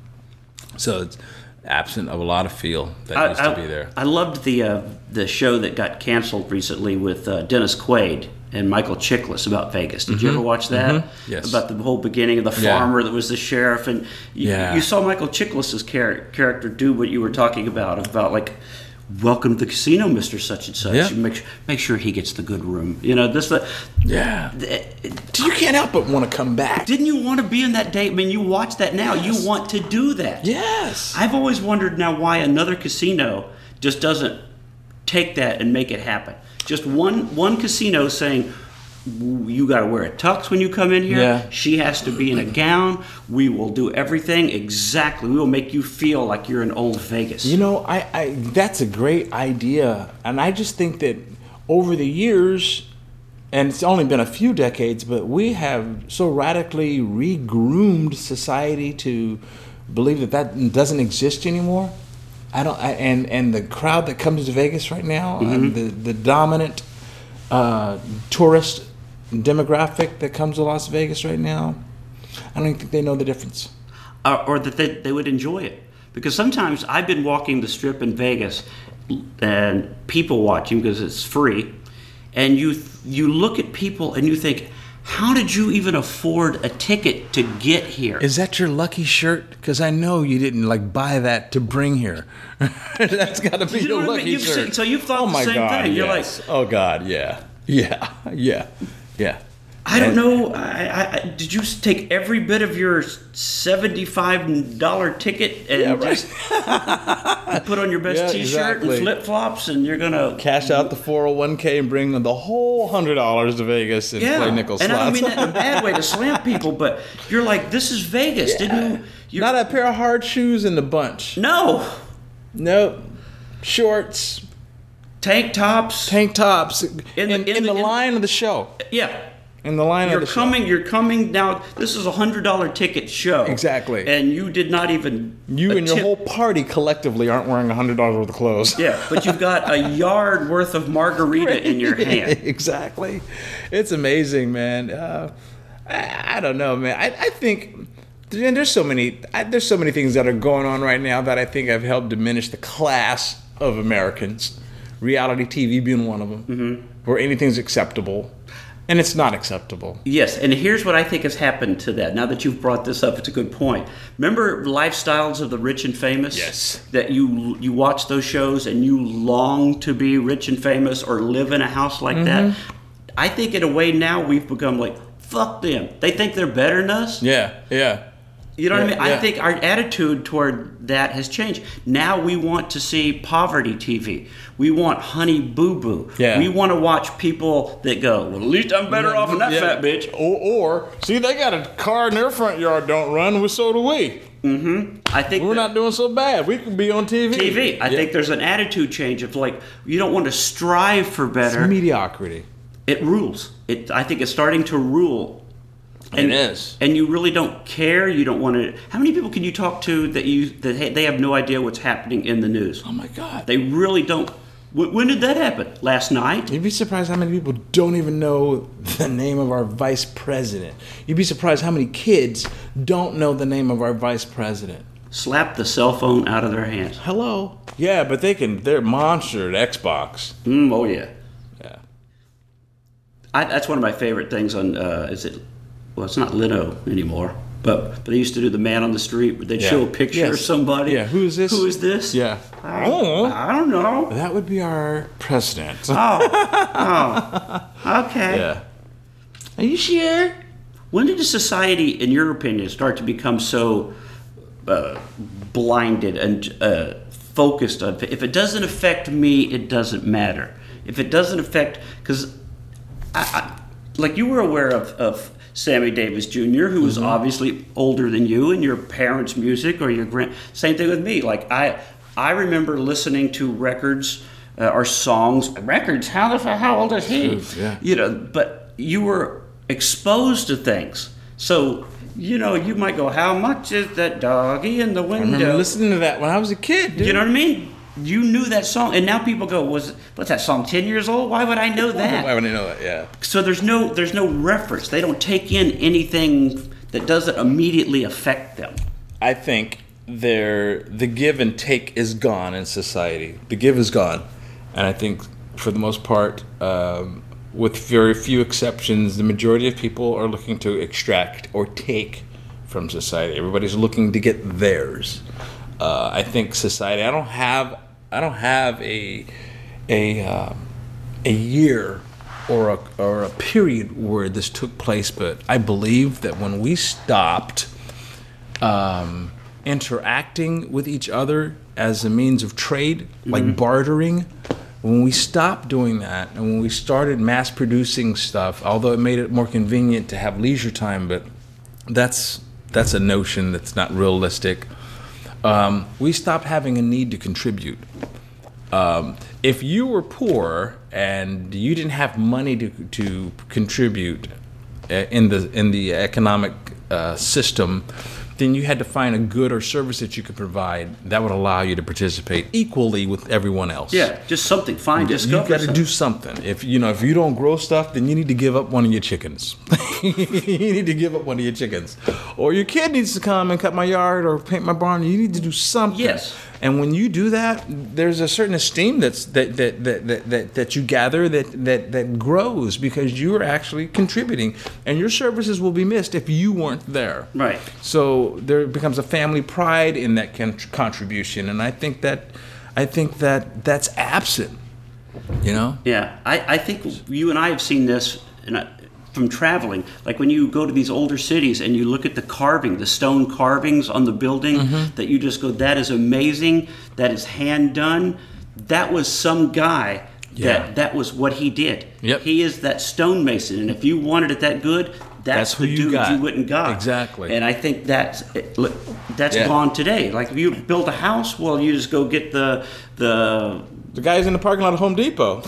So it's absent of a lot of feel that I, used I, to be there. I loved the uh, the show that got canceled recently with uh, Dennis Quaid and Michael Chiklis about Vegas. Did you ever watch that? Mm-hmm. Yes. About the whole beginning of the Yeah. farmer that was the sheriff, and you, Yeah. you saw Michael Chiklis's char- character do what you were talking about about like. Welcome to the casino, Mister Such and Such. Yeah. Make sure, make sure he gets the good room. You know this. The, Yeah. You can't help but want to come back. Didn't you want to be in that day? I mean, you watch that now. You want to do that. Yes. I've always wondered now why another casino just doesn't take that and make it happen. Just one one casino saying, you got to wear a tux when you come in here. Yeah. She has to be in a gown. We will do everything exactly. We will make you feel like you're in old Vegas. You know, I, I that's a great idea. And I just think that over the years, and it's only been a few decades, but we have so radically re-groomed society to believe that that doesn't exist anymore. I don't, I, and and the crowd that comes to Vegas right now, and the the dominant uh, tourist demographic that comes to Las Vegas right now, I don't even think they know the difference. or, or that they, they would enjoy it. Because sometimes I've been walking the strip in Vegas and people watching because it's free, and you you look at people and you think, how did you even afford a ticket to get here? Is that your lucky shirt? Because I know you didn't like buy that to bring here. That's got to be You know your what I lucky mean? You've shirt. seen- so you've thought oh the my same God, thing. You're yes. oh God, yeah, yeah, yeah, yeah. I don't And- know. I, I, I- did you take every bit of your seventy-five dollar ticket and Yeah, right. just put on your best Yeah, T-shirt exactly. and flip flops, and you're gonna Cash out the four oh one k and bring the whole hundred dollars to Vegas and yeah. play nickel and slots. I don't mean that in a bad way to slam people, but you're like, this is Vegas, didn't you? You're, Not a pair of hard shoes in the bunch. no Nope. Shorts, tank tops. tank tops, in, In in, the- in the, the- in- line of the show. Yeah. In the line You're of the coming. show. You're coming now. This is a hundred dollar ticket show. Exactly. And you did not even. You and your attempt- whole party collectively aren't wearing a hundred dollars worth of clothes. Yeah, but you've got a yard worth of margarita in your hand. Exactly. It's amazing, man. Uh, I, I don't know, man. I, I think and there's so many I, there's so many things that are going on right now that I think have helped diminish the class of Americans. Reality T V being one of them, mm-hmm. where anything's acceptable, and it's not acceptable. Yes, and here's what I think has happened to that. Now that you've brought this up, it's a good point. Remember Lifestyles of the Rich and Famous? Yes. That you you watch those shows and you long to be rich and famous or live in a house like that. I think in a way now we've become like, fuck them. They think they're better than us. Yeah, yeah. You know what I Yeah, mean? I yeah. think our attitude toward that has changed. Now we want to see poverty T V. We want Honey Boo Boo. Yeah. We want to watch people that go, well, at least I'm better off than that Yeah. fat bitch. Or, or see, they got a car in their front yard don't run, well, so do we. Mm-hmm. I think we're that, not doing so bad. We could be on T V. T V. I Yeah. think there's an attitude change of like you don't want to strive for better. It's mediocrity. It rules. It. I think it's starting to rule. And, It is. And you really don't care. You don't want to. How many people can you talk to that you that hey, they have no idea what's happening in the news? Oh my God. They really don't. When, when did that happen? Last night? You'd be surprised how many people don't even know the name of our vice president. You'd be surprised how many kids don't know the name of our vice president. Slap the cell phone out of their hands. Hello. Yeah, but they can. They're monster at Xbox. Mm, oh yeah. Yeah. I, that's one of my favorite things on. Uh, is it? Well, it's not Leno anymore. But but they used to do the man on the street. Where they'd Yeah. show a picture Yes. of somebody. Yeah. Who is this? Who is this? Yeah. I don't, I don't know. That would be our president. Oh. Oh. Okay. Yeah. Are you sure? When did a society, in your opinion, start to become so uh, blinded and uh, focused on if it doesn't affect me, it doesn't matter. If it doesn't affect, because, I, I, like you were aware of, of Sammy Davis Junior, who was mm-hmm. obviously older than you, and your parents' music or your grand. Same thing with me. Like I, I remember listening to records uh, or songs. Records? How the how old is he? Yeah. You know, but you were exposed to things, so. You know, you might go, how much is that doggy in the window? I remember listening to that when I was a kid, dude. You know what I mean? You knew that song, and now people go, "Was what's that song? Ten years old? Why would I know that?" Why would I know that? Yeah. So there's no there's no reference. They don't take in anything that doesn't immediately affect them. I think there the give and take is gone in society. The give is gone, and I think for the most part, um, with very few exceptions, the majority of people are looking to extract or take from society. Everybody's looking to get theirs. Uh, I think society. I don't have. I don't have a a um, a year or a or a period where this took place, but I believe that when we stopped um, interacting with each other as a means of trade, mm-hmm. like bartering, when we stopped doing that and when we started mass producing stuff, although it made it more convenient to have leisure time, but that's that's a notion that's not realistic. Um, we stopped having a need to contribute. Um, if you were poor and you didn't have money to to contribute in the in the economic uh, system, then you had to find a good or service that you could provide that would allow you to participate equally with everyone else. Yeah, just something. Find you, discover. You got to do something. If you know if you don't grow stuff, then you need to give up one of your chickens. You need to give up one of your chickens, or your kid needs to come and cut my yard or paint my barn. You need to do something. Yes. And when you do that, there's a certain esteem that's that that that that, that, that you gather that, that that grows because you are actually contributing, and your services will be missed if you weren't there. Right. So there becomes a family pride in that con- contribution, and I think that I think that that's absent. You know. Yeah, I, I think you and I have seen this in a, from traveling. Like when you go to these older cities and you look at the carving, the stone carvings on the building, mm-hmm. that you just go, that is amazing. That is hand done. That was some guy. Yeah. That that was what he did. Yep. He is that stone-mason, and if you wanted it that good, that's, that's the who you dude got. you went and got. Exactly. And I think that's that's yeah. gone today. Like if you build a house, well, you just go get the the the guys in the parking lot of Home Depot.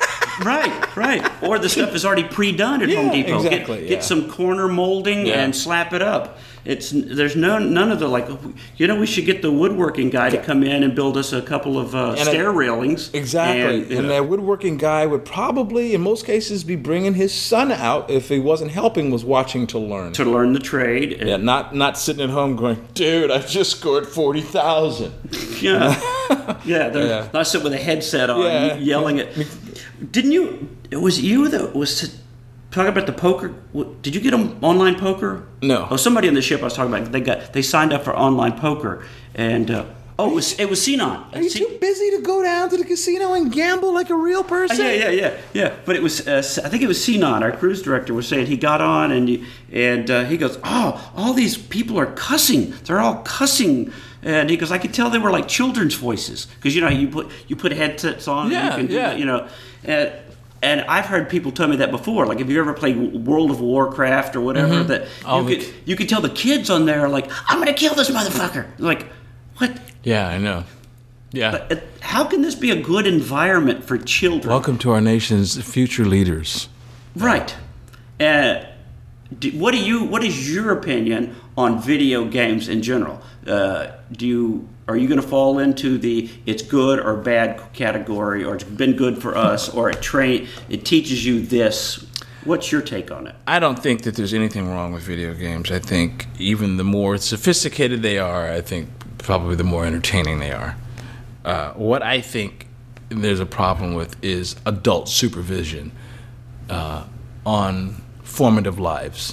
Right, right. Or the stuff is already pre-done at yeah, Home Depot. Exactly, get, yeah. get some corner molding yeah. and slap it up. It's there's no none of the like. You know, we should get the woodworking guy to come in and build us a couple of uh, stair I, railings. Exactly, and, and know. that woodworking guy would probably, in most cases, be bringing his son out if he wasn't helping, was watching to learn. To learn the trade. And, yeah, not not sitting at home going, dude, I just scored forty thousand. Yeah, yeah. They're yeah. not sitting with a headset on, yeah. yelling at. Didn't you? Was it you that was to talk about the poker? Did you get them online poker? No. Oh, somebody on the ship I was talking about. They got they signed up for online poker, and uh, oh, it was it was Sinon. Are you too busy to go down to the casino and gamble like a real person? Uh, yeah, yeah, yeah, yeah. But it was uh, I think it was Sinon, our cruise director, was saying he got on and he, and uh, he goes, oh, all these people are cussing. They're all cussing. And he goes, I could tell they were like children's voices because you know you put you put headsets on, yeah, and you can do yeah. that, you know. And and I've heard people tell me that before. Like, if you ever played World of Warcraft or whatever, mm-hmm. that oh, you could you could tell the kids on there like, I'm gonna kill this motherfucker. Like, what? Yeah, I know. Yeah. But, uh, how can this be a good environment for children? Welcome to our nation's future leaders. Right. Uh, do, what do you? What is your opinion on video games in general? Uh, do you are you going to fall into the it's good or bad category, or it's been good for us, or it train it teaches you this? What's your take on it? I don't think that there's anything wrong with video games. I think even the more sophisticated they are, I think probably the more entertaining they are. Uh, what I think there's a problem with is adult supervision uh, on formative lives.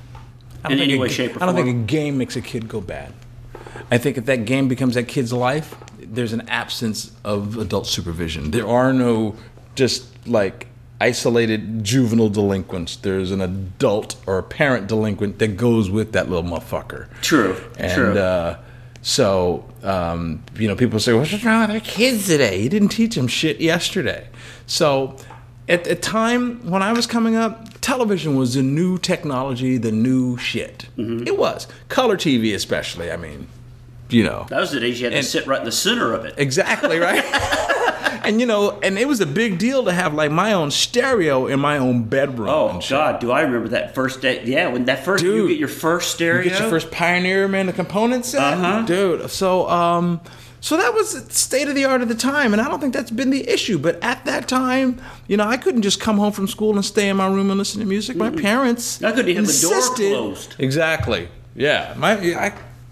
I don't In any think way, a, shape, or I don't form? think a game makes a kid go bad. I think if that game becomes that kid's life, there's an absence of adult supervision. There are no just like isolated juvenile delinquents. There's an adult or a parent delinquent that goes with that little motherfucker. True. And, True. Uh, so, um, you know, people say, what's wrong with our kids today? You didn't teach them shit yesterday. So at the time when I was coming up, television was the new technology, the new shit. Mm-hmm. It was. Color T V especially, I mean, you know. That was the days you had and, to sit right in the center of it. Exactly, right? And, you know, and it was a big deal to have, like, my own stereo in my own bedroom. Oh, and shit. God, do I remember that first day? Yeah, when that first, Dude, you get your first stereo. You get your first Pioneer, man, the component set. Uh-huh. Dude, so, um... So that was state of the art at the time, and I don't think that's been the issue. But at that time, you know, I couldn't just come home from school and stay in my room and listen to music. My parents I couldn't have insisted, the door closed. Exactly. Yeah. My I,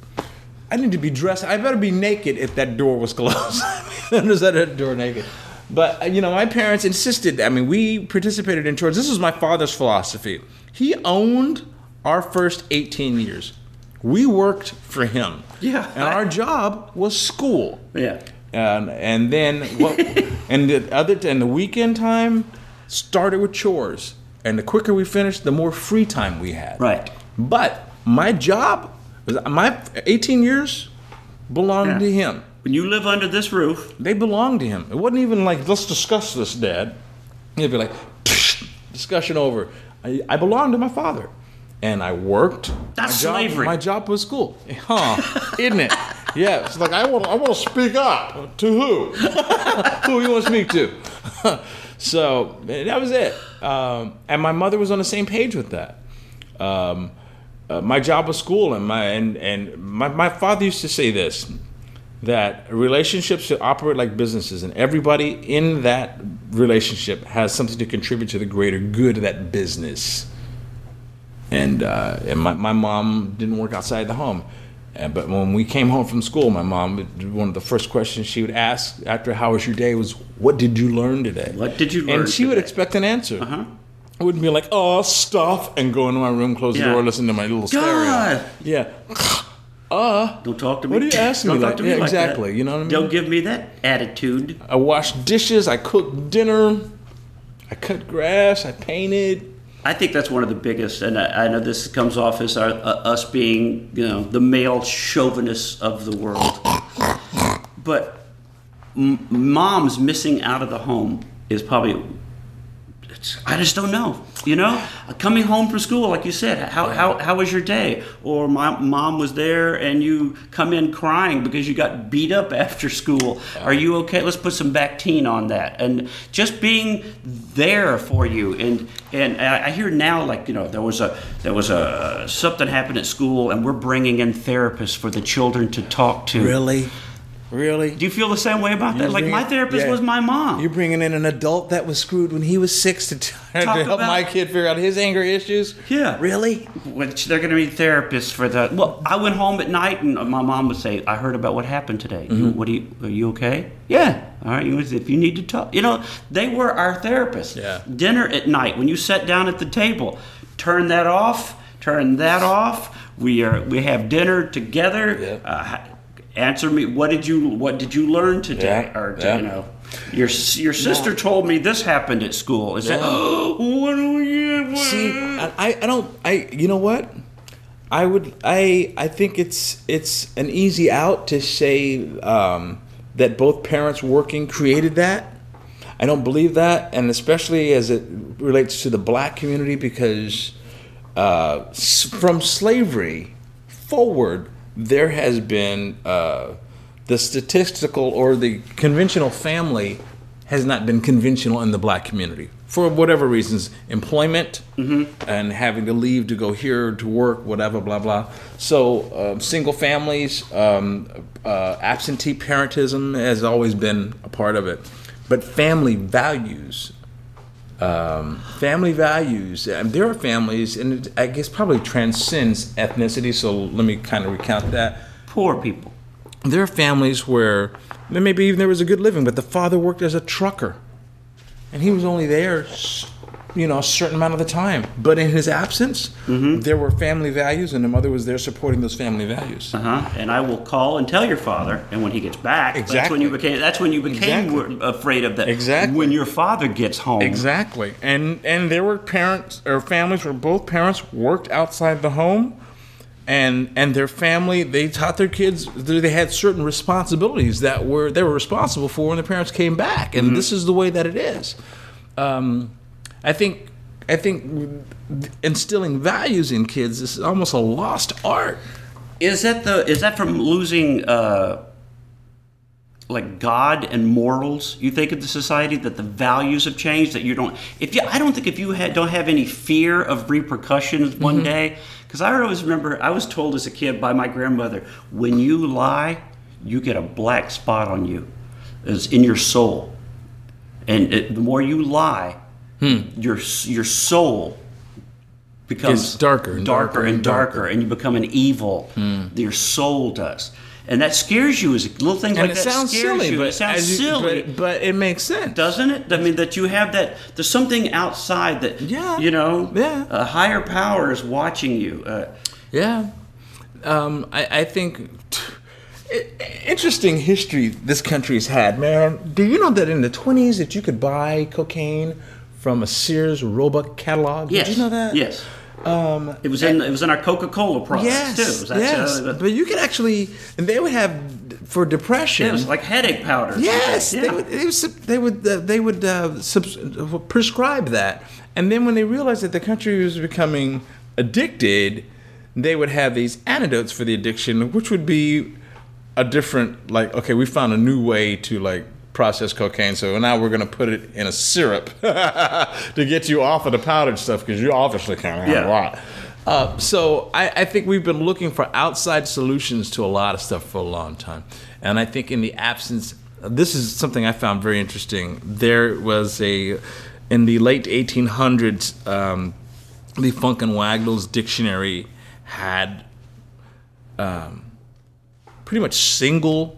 I need to be dressed. I better be naked if that door was closed. I'm just at that door naked. But you know, my parents insisted. I mean, we participated in chores. This was my father's philosophy. He owned our first eighteen years. We worked for him. Yeah. And our job was school. Yeah. And and then what and the other and the weekend time started with chores. And the quicker we finished, the more free time we had. Right. But my job was my eighteen years belonged Yeah. to him. When you live under this roof. They belonged to him. It wasn't even like, let's discuss this, Dad. He'd be like, discussion over. I, I belonged to my father. And I worked. That's my job, slavery. My job was school. Huh, isn't it? Yeah, it's like, I want I want to speak up. To who? Who you want to speak to? So that was it. Um, and my mother was on the same page with that. Um, uh, my job was school, and my and, and my, my father used to say this, that relationships should operate like businesses, and everybody in that relationship has something to contribute to the greater good of that business. And uh, and my, my mom didn't work outside the home. Uh, but when we came home from school, my mom, one of the first questions she would ask after how was your day was, what did you learn today? What did you learn And she would today? expect an answer. Uh-huh. I wouldn't be like, oh, stuff, and go into my room, close Yeah. the door, listen to my little God. stereo. Yeah. Uh, Don't talk to me. what are you asking Don't me talk like? to me Yeah, like exactly. that. You know what I mean? Don't give me that attitude. I washed dishes, I cooked dinner, I cut grass, I painted. I think that's one of the biggest, and I, I know this comes off as our, uh, us being, you know, the male chauvinists of the world. But m- moms missing out of the home is probably, it's, I just don't know. You know, coming home from school, like you said, how how how was your day? Or my mom was there, and you come in crying because you got beat up after school. Are you okay? Let's put some Bactine on that, and just being there for you. And and I I hear now, like, you know, there was a there was a something happened at school, and we're bringing in therapists for the children to talk to. Really? Really? Do you feel the same way about that? You Like, bring- my therapist yeah. was my mom. You're bringing in an adult that was screwed when he was six to, try Talk to help about- my kid figure out his anger issues? Yeah. Really? Which they're going to be therapists for that. Well, I went home at night, and my mom would say, "I heard about what happened today. You, what do you? Are you okay? Yeah. All right. You, if you need to talk, you know, they were our therapists. Yeah. Dinner at night when you sat down at the table, turn that off. Turn that off. We are. We have dinner together. Yeah. Uh, answer me. What did you? What did you learn today? Yeah. Or Yeah. you know, your your sister told me this happened at school. Is that? Oh, what do we? See, I, I don't, I, you know what? I would, I, I think it's, it's an easy out to say um, that both parents working created that. I don't believe that, and especially as it relates to the black community, because uh, s- from slavery forward, there has been uh, the statistical or the conventional family has not been conventional in the black community for whatever reasons, employment mm-hmm. and having to leave to go here to work, whatever, blah, blah. So um, single families, um, uh, absentee parentism has always been a part of it. But family values, um, family values, and there are families, and it, I guess probably transcends ethnicity, so let me kind of recount that. Poor people. There are families where maybe even there was a good living, but the father worked as a trucker. And he was only there, you know, a certain amount of the time. But in his absence, mm-hmm. there were family values, and the mother was there supporting those family values. Uh-huh. And I will call and tell your father, and when he gets back, exactly. that's when you became that's when you became exactly. afraid of that. Exactly. When your father gets home. Exactly. And and there were parents or families where both parents worked outside the home. And and their family, they taught their kids, they had certain responsibilities that were they were responsible for when the parents came back, and mm-hmm. this is the way that it is. Um, I think I think instilling values in kids is almost a lost art. Is that the is that from losing uh, like God and morals? You think of the society that the values have changed, that you don't. If you, I don't think if you had, don't have any fear of repercussions one mm-hmm. day. Because I always remember, I was told as a kid by my grandmother, when you lie, you get a black spot on you. It's in your soul. And it, the more you lie, hmm. your your soul becomes it's darker and darker, darker and darker, darker. and you become an evil. Hmm. Your soul does. And that scares you. As little things and like it that sounds scares silly, you. But it sounds you, silly. But, but it makes sense. Doesn't it? I mean, that you have that, there's something outside that, yeah. you know, yeah. a higher power is watching you. Uh, yeah. Um, I, I think, interesting history this country's had, man. Do you know that in the twenties that you could buy cocaine from a Sears Roebuck catalog? Yes. Did you know that? Yes. Um, it was in it was in our Coca-Cola products yes, too. That's, yes, uh, but you could actually, and they would have for depression. Yeah, it was like headache powders. Yes, yeah. they would. They would. They would, uh, they would uh, sub- prescribe that, and then when they realized that the country was becoming addicted, they would have these antidotes for the addiction, which would be a different, like, okay, we found a new way to like process cocaine, so now we're going to put it in a syrup to get you off of the powdered stuff, because you obviously can't have yeah. a lot. Uh, so I, I think we've been looking for outside solutions to a lot of stuff for a long time. And I think in the absence, this is something I found very interesting. There was a, in the late eighteen hundreds, um, the Funk and Wagnalls dictionary had um, pretty much single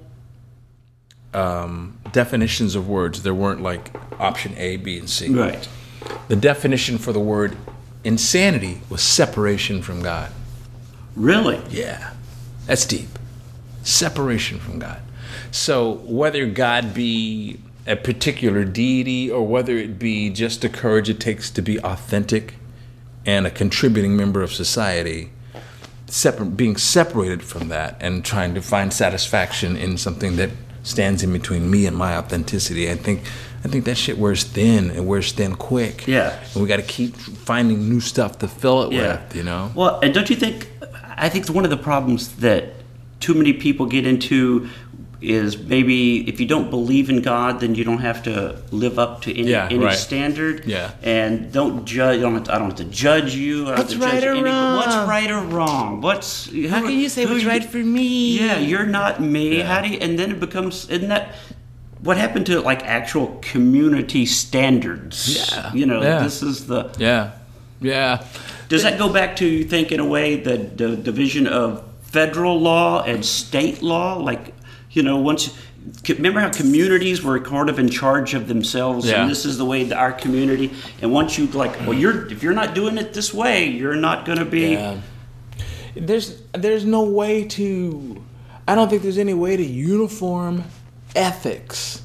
Um, definitions of words. There weren't like option A, B, and C. Right. The definition for the word insanity was separation from God. Really? Yeah. That's deep. Separation from God. So whether God be a particular deity or whether it be just the courage it takes to be authentic and a contributing member of society, separ- being separated from that and trying to find satisfaction in something that stands in between me and my authenticity. I think I think that shit wears thin and wears thin quick. Yeah. And we got to keep finding new stuff to fill it yeah. with, you know? Well, and don't you think, I think one of the problems that too many people get into is maybe if you don't believe in God, then you don't have to live up to any, yeah, any right. standard. Yeah. And don't judge. I don't have to, I don't have to judge you. I What's have to right judge or any, wrong? What's right or wrong? What's How who, can you say who what's you, right for me? Yeah, you're not me. Yeah. How do you? And then it becomes, isn't that what happened to like actual community standards? Yeah. You know, yeah. this is the. Yeah. Yeah. Does that go back to, you think, in a way, the, the division of federal law and state law? Like, you know, once. Remember how communities were kind of in charge of themselves, yeah. and this is the way that our community. And once you like, well, you're if you're not doing it this way, you're not going to be. Yeah. There's there's no way to. I don't think there's any way to uniform ethics.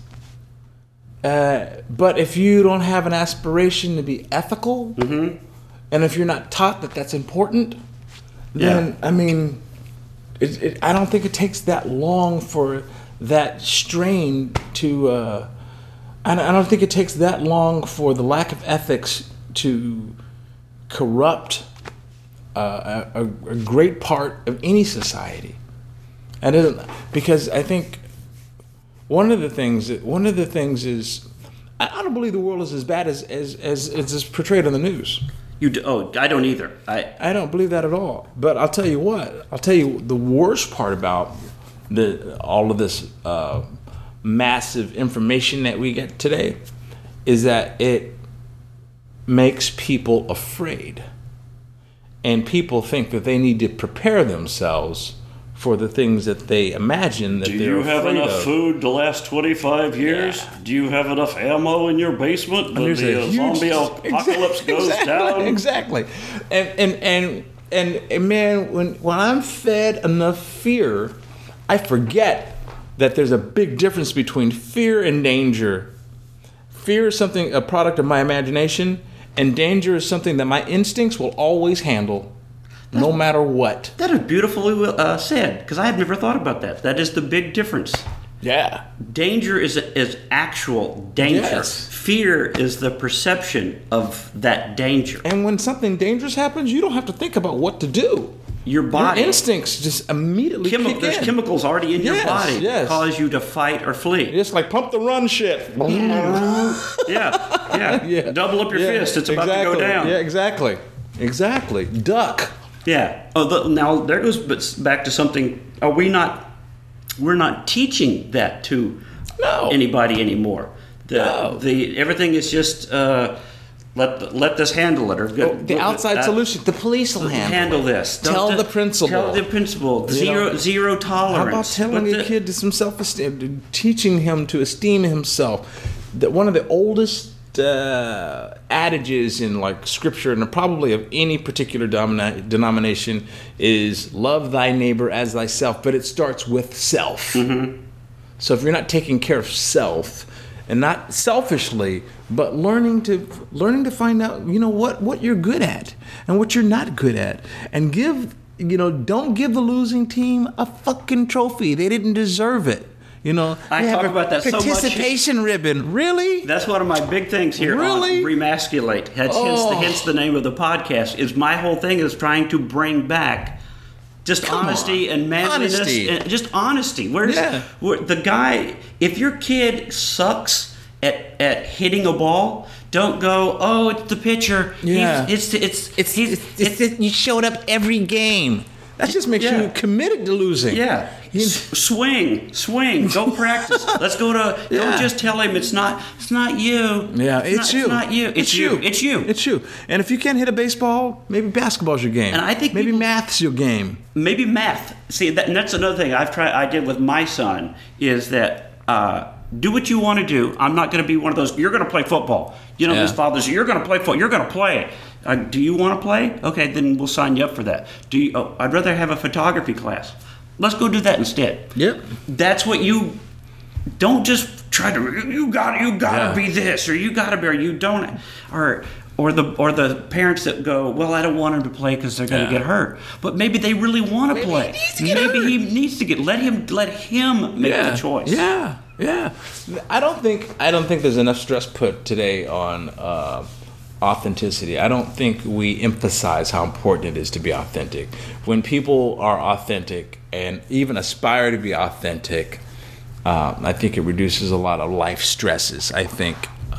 Uh, but if you don't have an aspiration to be ethical, mm-hmm. and if you're not taught that that's important, then yeah. I mean, it, it, I don't think it takes that long for that strain to uh, And I don't think it takes that long for the lack of ethics to corrupt uh, a, a great part of any society. And it, because I think one of the things that, one of the things is I, I don't believe the world is as bad as as as, as is portrayed on the news. You do, oh, I don't either. I I don't believe that at all. But I'll tell you what. I'll tell you the worst part about the all of this uh, massive information that we get today is that it makes people afraid, and people think that they need to prepare themselves for the things that they imagine that Do they're you have afraid enough of. food to last twenty-five years? Yeah. Do you have enough ammo in your basement when There's the a uh, huge- zombie apocalypse exactly, goes exactly, down? Exactly. And and and and, and man, when when I'm fed enough fear, I forget that there's a big difference between fear and danger. Fear is something, a product of my imagination, and danger is something that my instincts will always handle, no matter what. That is beautifully uh, said, because I had never thought about that. That is the big difference. Yeah. Danger is is actual danger. Yes. Fear is the perception of that danger. And when something dangerous happens, you don't have to think about what to do. Your body, Your instincts just immediately chemi- kick there's in. chemicals already in your Yes, body yes. that cause you to fight or flee. It's like pump the run shit. Yeah, yeah, Yeah. Double up your Yeah, fist. It's about exactly. to go down. Yeah, exactly. Exactly. Duck. Yeah. Oh, the, now there goes but back to something. Are we not? We're not teaching that to No. anybody anymore. The No. the everything is just uh, let let this handle it or Oh, the outside uh, solution. The police will handle, handle this. Don't Tell t- the principal. Tell the principal. You Zero know, zero How tolerance. about telling But a the- kid to some self-esteem, teaching him to esteem himself? That one of the oldest uh, adages in like scripture and probably of any particular domina- denomination is love thy neighbor as thyself, but it starts with self. Mm-hmm. So if you're not taking care of self, and not selfishly, but learning to learning to find out, you know, what what you're good at and what you're not good at, and give, you know, don't give the losing team a fucking trophy. They didn't deserve it. You know, I they talk have a about that so much. participation ribbon. Really? That's one of my big things here Really? on Remasculate. Hence, hence, the, Oh. hence the name of the podcast. Is my whole thing is trying to bring back just Come honesty on. and manliness, Honesty. and just honesty. Where's Yeah. where, the guy? If your kid sucks at at hitting a ball, don't go. Oh, it's the pitcher. Yeah. He's, it's it's It's, he's, it's, it's, that you showed up every game. That just makes Yeah. you committed to losing. Yeah. You- S- swing, swing, go practice. Let's go to. Yeah. Don't just tell him it's not. It's not you. Yeah, it's, it's, not, you. It's not you. It's, you. It's you. It's you. And if you can't hit a baseball, maybe basketball's your game. And I think maybe people- math's your game. Maybe math. See, that, and that's another thing I've tried. I did with my son is that uh, do what you want to do. I'm not going to be one of those. You're going to play football. You know, Yeah. his father's. You're going to play football. You're going to play. Uh, do you want to play? Okay, then we'll sign you up for that. Do you? Oh, I'd rather have a photography class. Let's go do that instead. Yep. That's what you. Don't just try to. You got. You got to Yeah. be this, or you got to be, or you don't, or. Or the or the parents that go, well, I don't want him to play because they're going to Yeah. get hurt. But maybe they really want to play. he needs to get maybe hurt. he needs to get. Let him let him make yeah. the choice. Yeah. Yeah. I don't think I don't think there's enough stress put today on uh, authenticity. I don't think we emphasize how important it is to be authentic. When people are authentic and even aspire to be authentic, um, I think it reduces a lot of life stresses. I think.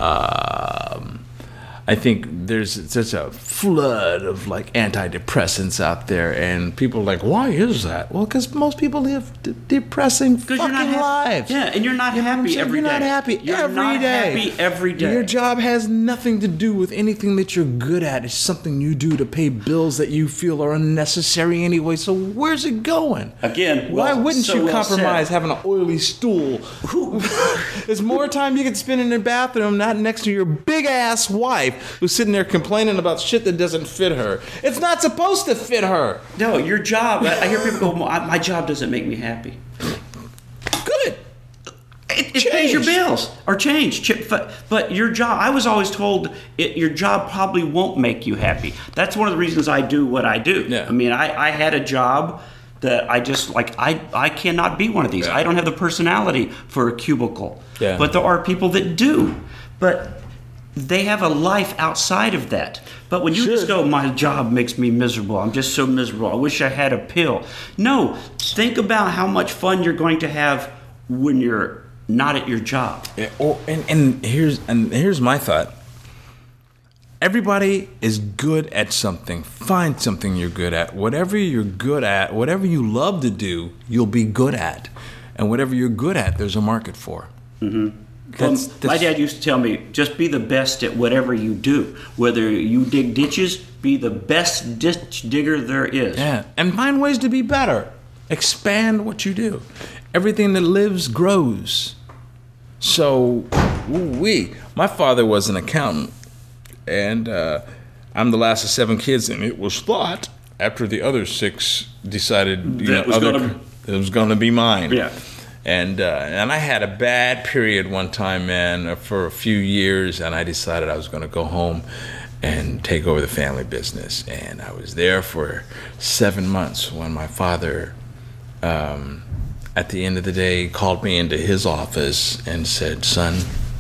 Um, I think there's such a flood of like antidepressants out there, and people are like, "Why is that?" Well, because most people live d- depressing fucking you're not hap- lives. Yeah, and you're not You know what I'm happy saying? every You're not day. happy You're every not day. happy every day. Your job has nothing to do with anything that you're good at. It's something you do to pay bills that you feel are unnecessary anyway. So where's it going? Again, why well- wouldn't so you well compromise said. having an oily stool? There's more time you can spend in the bathroom, not next to your big ass wife who's sitting there complaining about shit that doesn't fit her. It's not supposed to fit her. No, your job. I, I hear people go, my, my job doesn't make me happy. Good. It, it pays your bills or change. Ch- But, but your job, I was always told it, your job probably won't make you happy. That's one of the reasons I do what I do. Yeah. I mean, I, I had a job that I just like. I I cannot be one of these. Yeah. I don't have the personality for a cubicle. Yeah. But there are people that do. But they have a life outside of that. But when you Sure. just go, my job makes me miserable. I'm just so miserable. I wish I had a pill. No, think about how much fun you're going to have when you're not at your job. Yeah, or, and, and here's and here's my thought. Everybody is good at something. Find something you're good at. Whatever you're good at, whatever you love to do, you'll be good at. And whatever you're good at, there's a market for. Mm-hmm. That's, Well, my dad used to tell me, just be the best at whatever you do. Whether you dig ditches, be the best ditch digger there is. Yeah, and find ways to be better. Expand what you do. Everything that lives grows. So, we. My father was an accountant, and uh, I'm the last of seven kids, and it was thought after the other six decided you That know, was other, gonna- it was going to be mine. Yeah. And uh, and I had a bad period one time, man, for a few years, and I decided I was going to go home and take over the family business. And I was there for seven months when my father, um, at the end of the day, called me into his office and said, "Son,"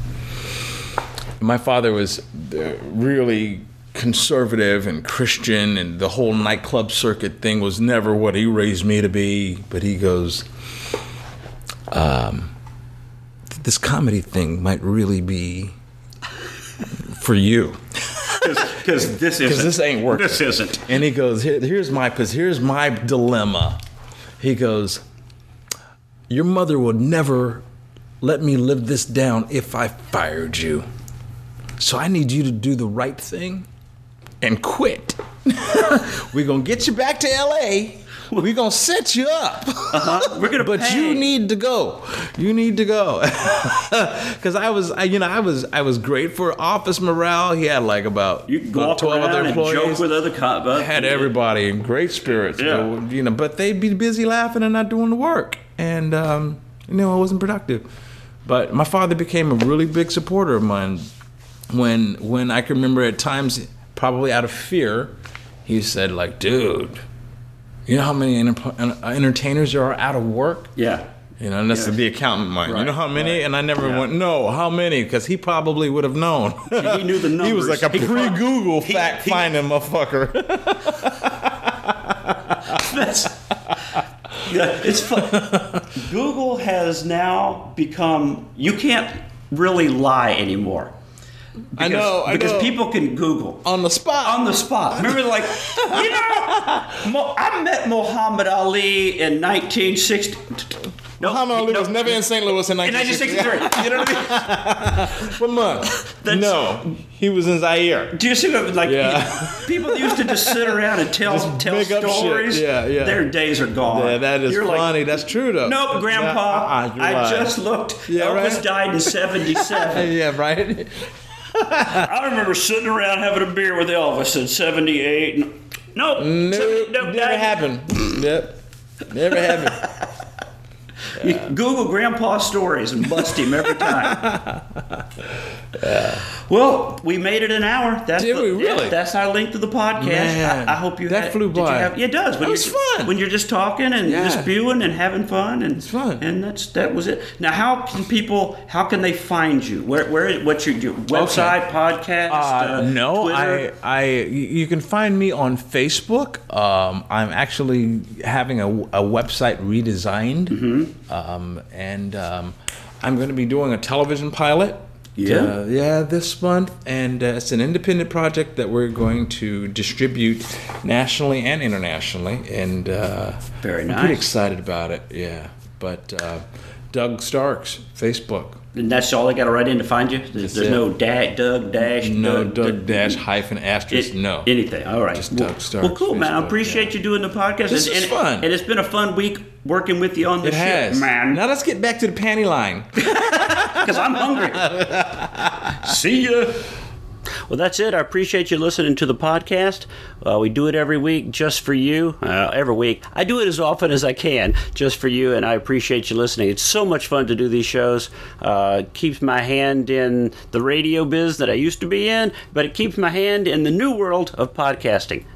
my father was uh, really conservative and Christian, and the whole nightclub circuit thing was never what he raised me to be. But he goes, Um, this comedy thing might really be for you. Because this isn't. Because this ain't working. This isn't. And he goes, Here, here's my here's my dilemma. He goes, your mother would never let me live this down if I fired you. So I need you to do the right thing and quit. We're going to get you back to L A. We're going to set you up. Uh-huh. We're gonna But pay. you need to go. You need to go. Because I was, I, you know, I was, I was great for office morale. He had like about, You can go about walk twelve other around and employees. joke with other cops. Had everybody in great spirits. Yeah. But, you know, but they'd be busy laughing and not doing the work. And, um, you know, I wasn't productive. But my father became a really big supporter of mine. When, when I can remember at times, probably out of fear, he said, like, dude, you know how many enter- entertainers are out of work? Yeah. You know, and that's Yeah. the accountant mind. You Right, know how many? right. And I never Yeah. went, no, how many? Because he probably would have known. He knew the numbers. He was like a He- pre-Google he- fact he- finding motherfucker. That's, yeah, it's fun. Google has now become, you can't really lie anymore. I know, I because know. people can Google On the spot. on the spot. Remember, like, you know, Mo- I met Muhammad Ali in nineteen sixty. No, Muhammad Ali no, was never in Saint Louis in in nineteen nineteen sixty-three. sixty-three. You know what I mean? What month? That's- No, he was in Zaire. Do you see what, like, Yeah. people used to just sit around and tell, Just tell make up shit. stories? Yeah, yeah. Their days are gone. Yeah, that is You're like, funny. That's true, though. nope, Grandpa. Uh-uh, you're I lying. just looked. Yeah, Elvis right? died in seventy-seven. Yeah, right? I remember sitting around having a beer with Elvis in seventy-eight. Nope. No, seventy, nope, never died- happened. Yep. Never happened. You Google Grandpa stories and bust him every time. Well, we made it an hour. That's Did the, we really? yeah, that's our length of the podcast. Man, I, I hope you that had, flew did you by. have- yeah, it does. When That was you're, fun. When you're just talking and Yeah. just spewing and having fun, and It's fun. And that's that was it. Now, how can people? How can they find you? Where? Where? What's your, your website? Podcast? Uh, no, Twitter? I, I, you can find me on Facebook. Um, I'm actually having a, a website redesigned, Mm-hmm. um, and um, I'm going to be doing a television pilot. Yeah? uh, yeah, this month, and uh, it's an independent project that we're going to distribute nationally and internationally, and uh, Very I'm nice. pretty excited about it. Yeah, but uh, Doug Starks, Facebook. And that's all they got to write in to find you. There's, there's it. no da- Doug dash. No, Doug, Doug dash hyphen asterisk. It- no. Anything. All right. Just well, Doug Starks, well, cool, man. I Facebook, appreciate yeah. you doing the podcast. This and, is and- fun. And it's been a fun week working with you on the It has. ship, man. Now let's get back to the panty line. Because I'm hungry. See ya. Well, that's it. I appreciate you listening to the podcast. Uh, we do it every week just for you. Uh, every week. I do it as often as I can just for you, and I appreciate you listening. It's so much fun to do these shows. Uh, it keeps my hand in the radio biz that I used to be in, but it keeps my hand in the new world of podcasting.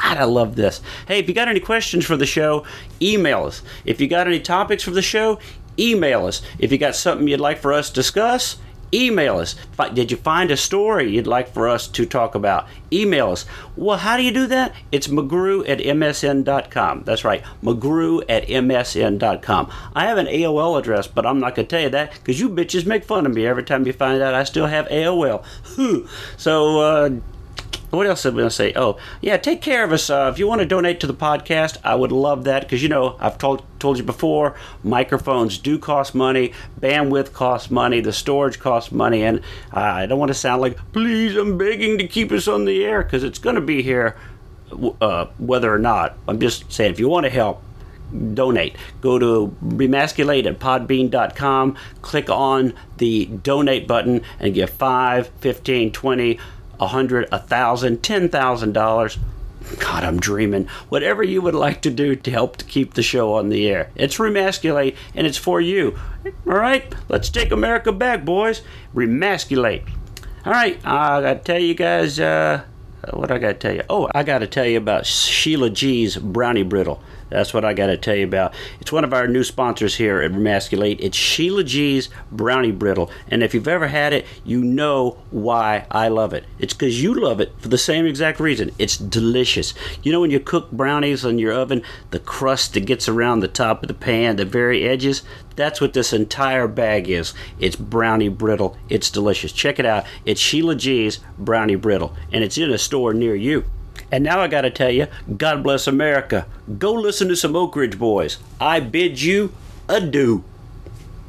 God, I love this. Hey, if you got any questions for the show, email us. If you got any topics for the show, email us. If you got something you'd like for us to discuss, email us. Did you find a story you'd like for us to talk about? Email us. Well, how do you do that? It's McGrew at M S N dot com. That's right, McGrew at M S N dot com. I have an A O L address, but I'm not going to tell you that because you bitches make fun of me every time you find out I still have A O L. So, uh, what else am I going to say? Oh, yeah, take care of us. Uh, if you want to donate to the podcast, I would love that because, you know, I've told told you before, microphones do cost money, bandwidth costs money, the storage costs money, and uh, I don't want to sound like, please, I'm begging to keep us on the air because it's going to be here uh, whether or not. I'm just saying, if you want to help, donate. Go to remasculate at podbean dot com, click on the donate button, and give five, fifteen, twenty, a hundred, a thousand, ten thousand dollars. God, I'm dreaming. Whatever you would like to do to help to keep the show on the air. It's Remasculate, and it's for you. All right, let's take America back, boys. Remasculate. All right, I gotta tell you guys. Uh, what I gotta tell you? Oh, I gotta tell you about Sheila G's Brownie Brittle. That's what I got to tell you about. It's one of our new sponsors here at Remasculate. It's Sheila G's Brownie Brittle. And if you've ever had it, you know why I love it. It's because you love it for the same exact reason. It's delicious. You know when you cook brownies in your oven, the crust that gets around the top of the pan, the very edges? That's what this entire bag is. It's Brownie Brittle. It's delicious. Check it out. It's Sheila G's Brownie Brittle. And it's in a store near you. And now I gotta tell you, God bless America. Go listen to some Oak Ridge Boys. I bid you adieu.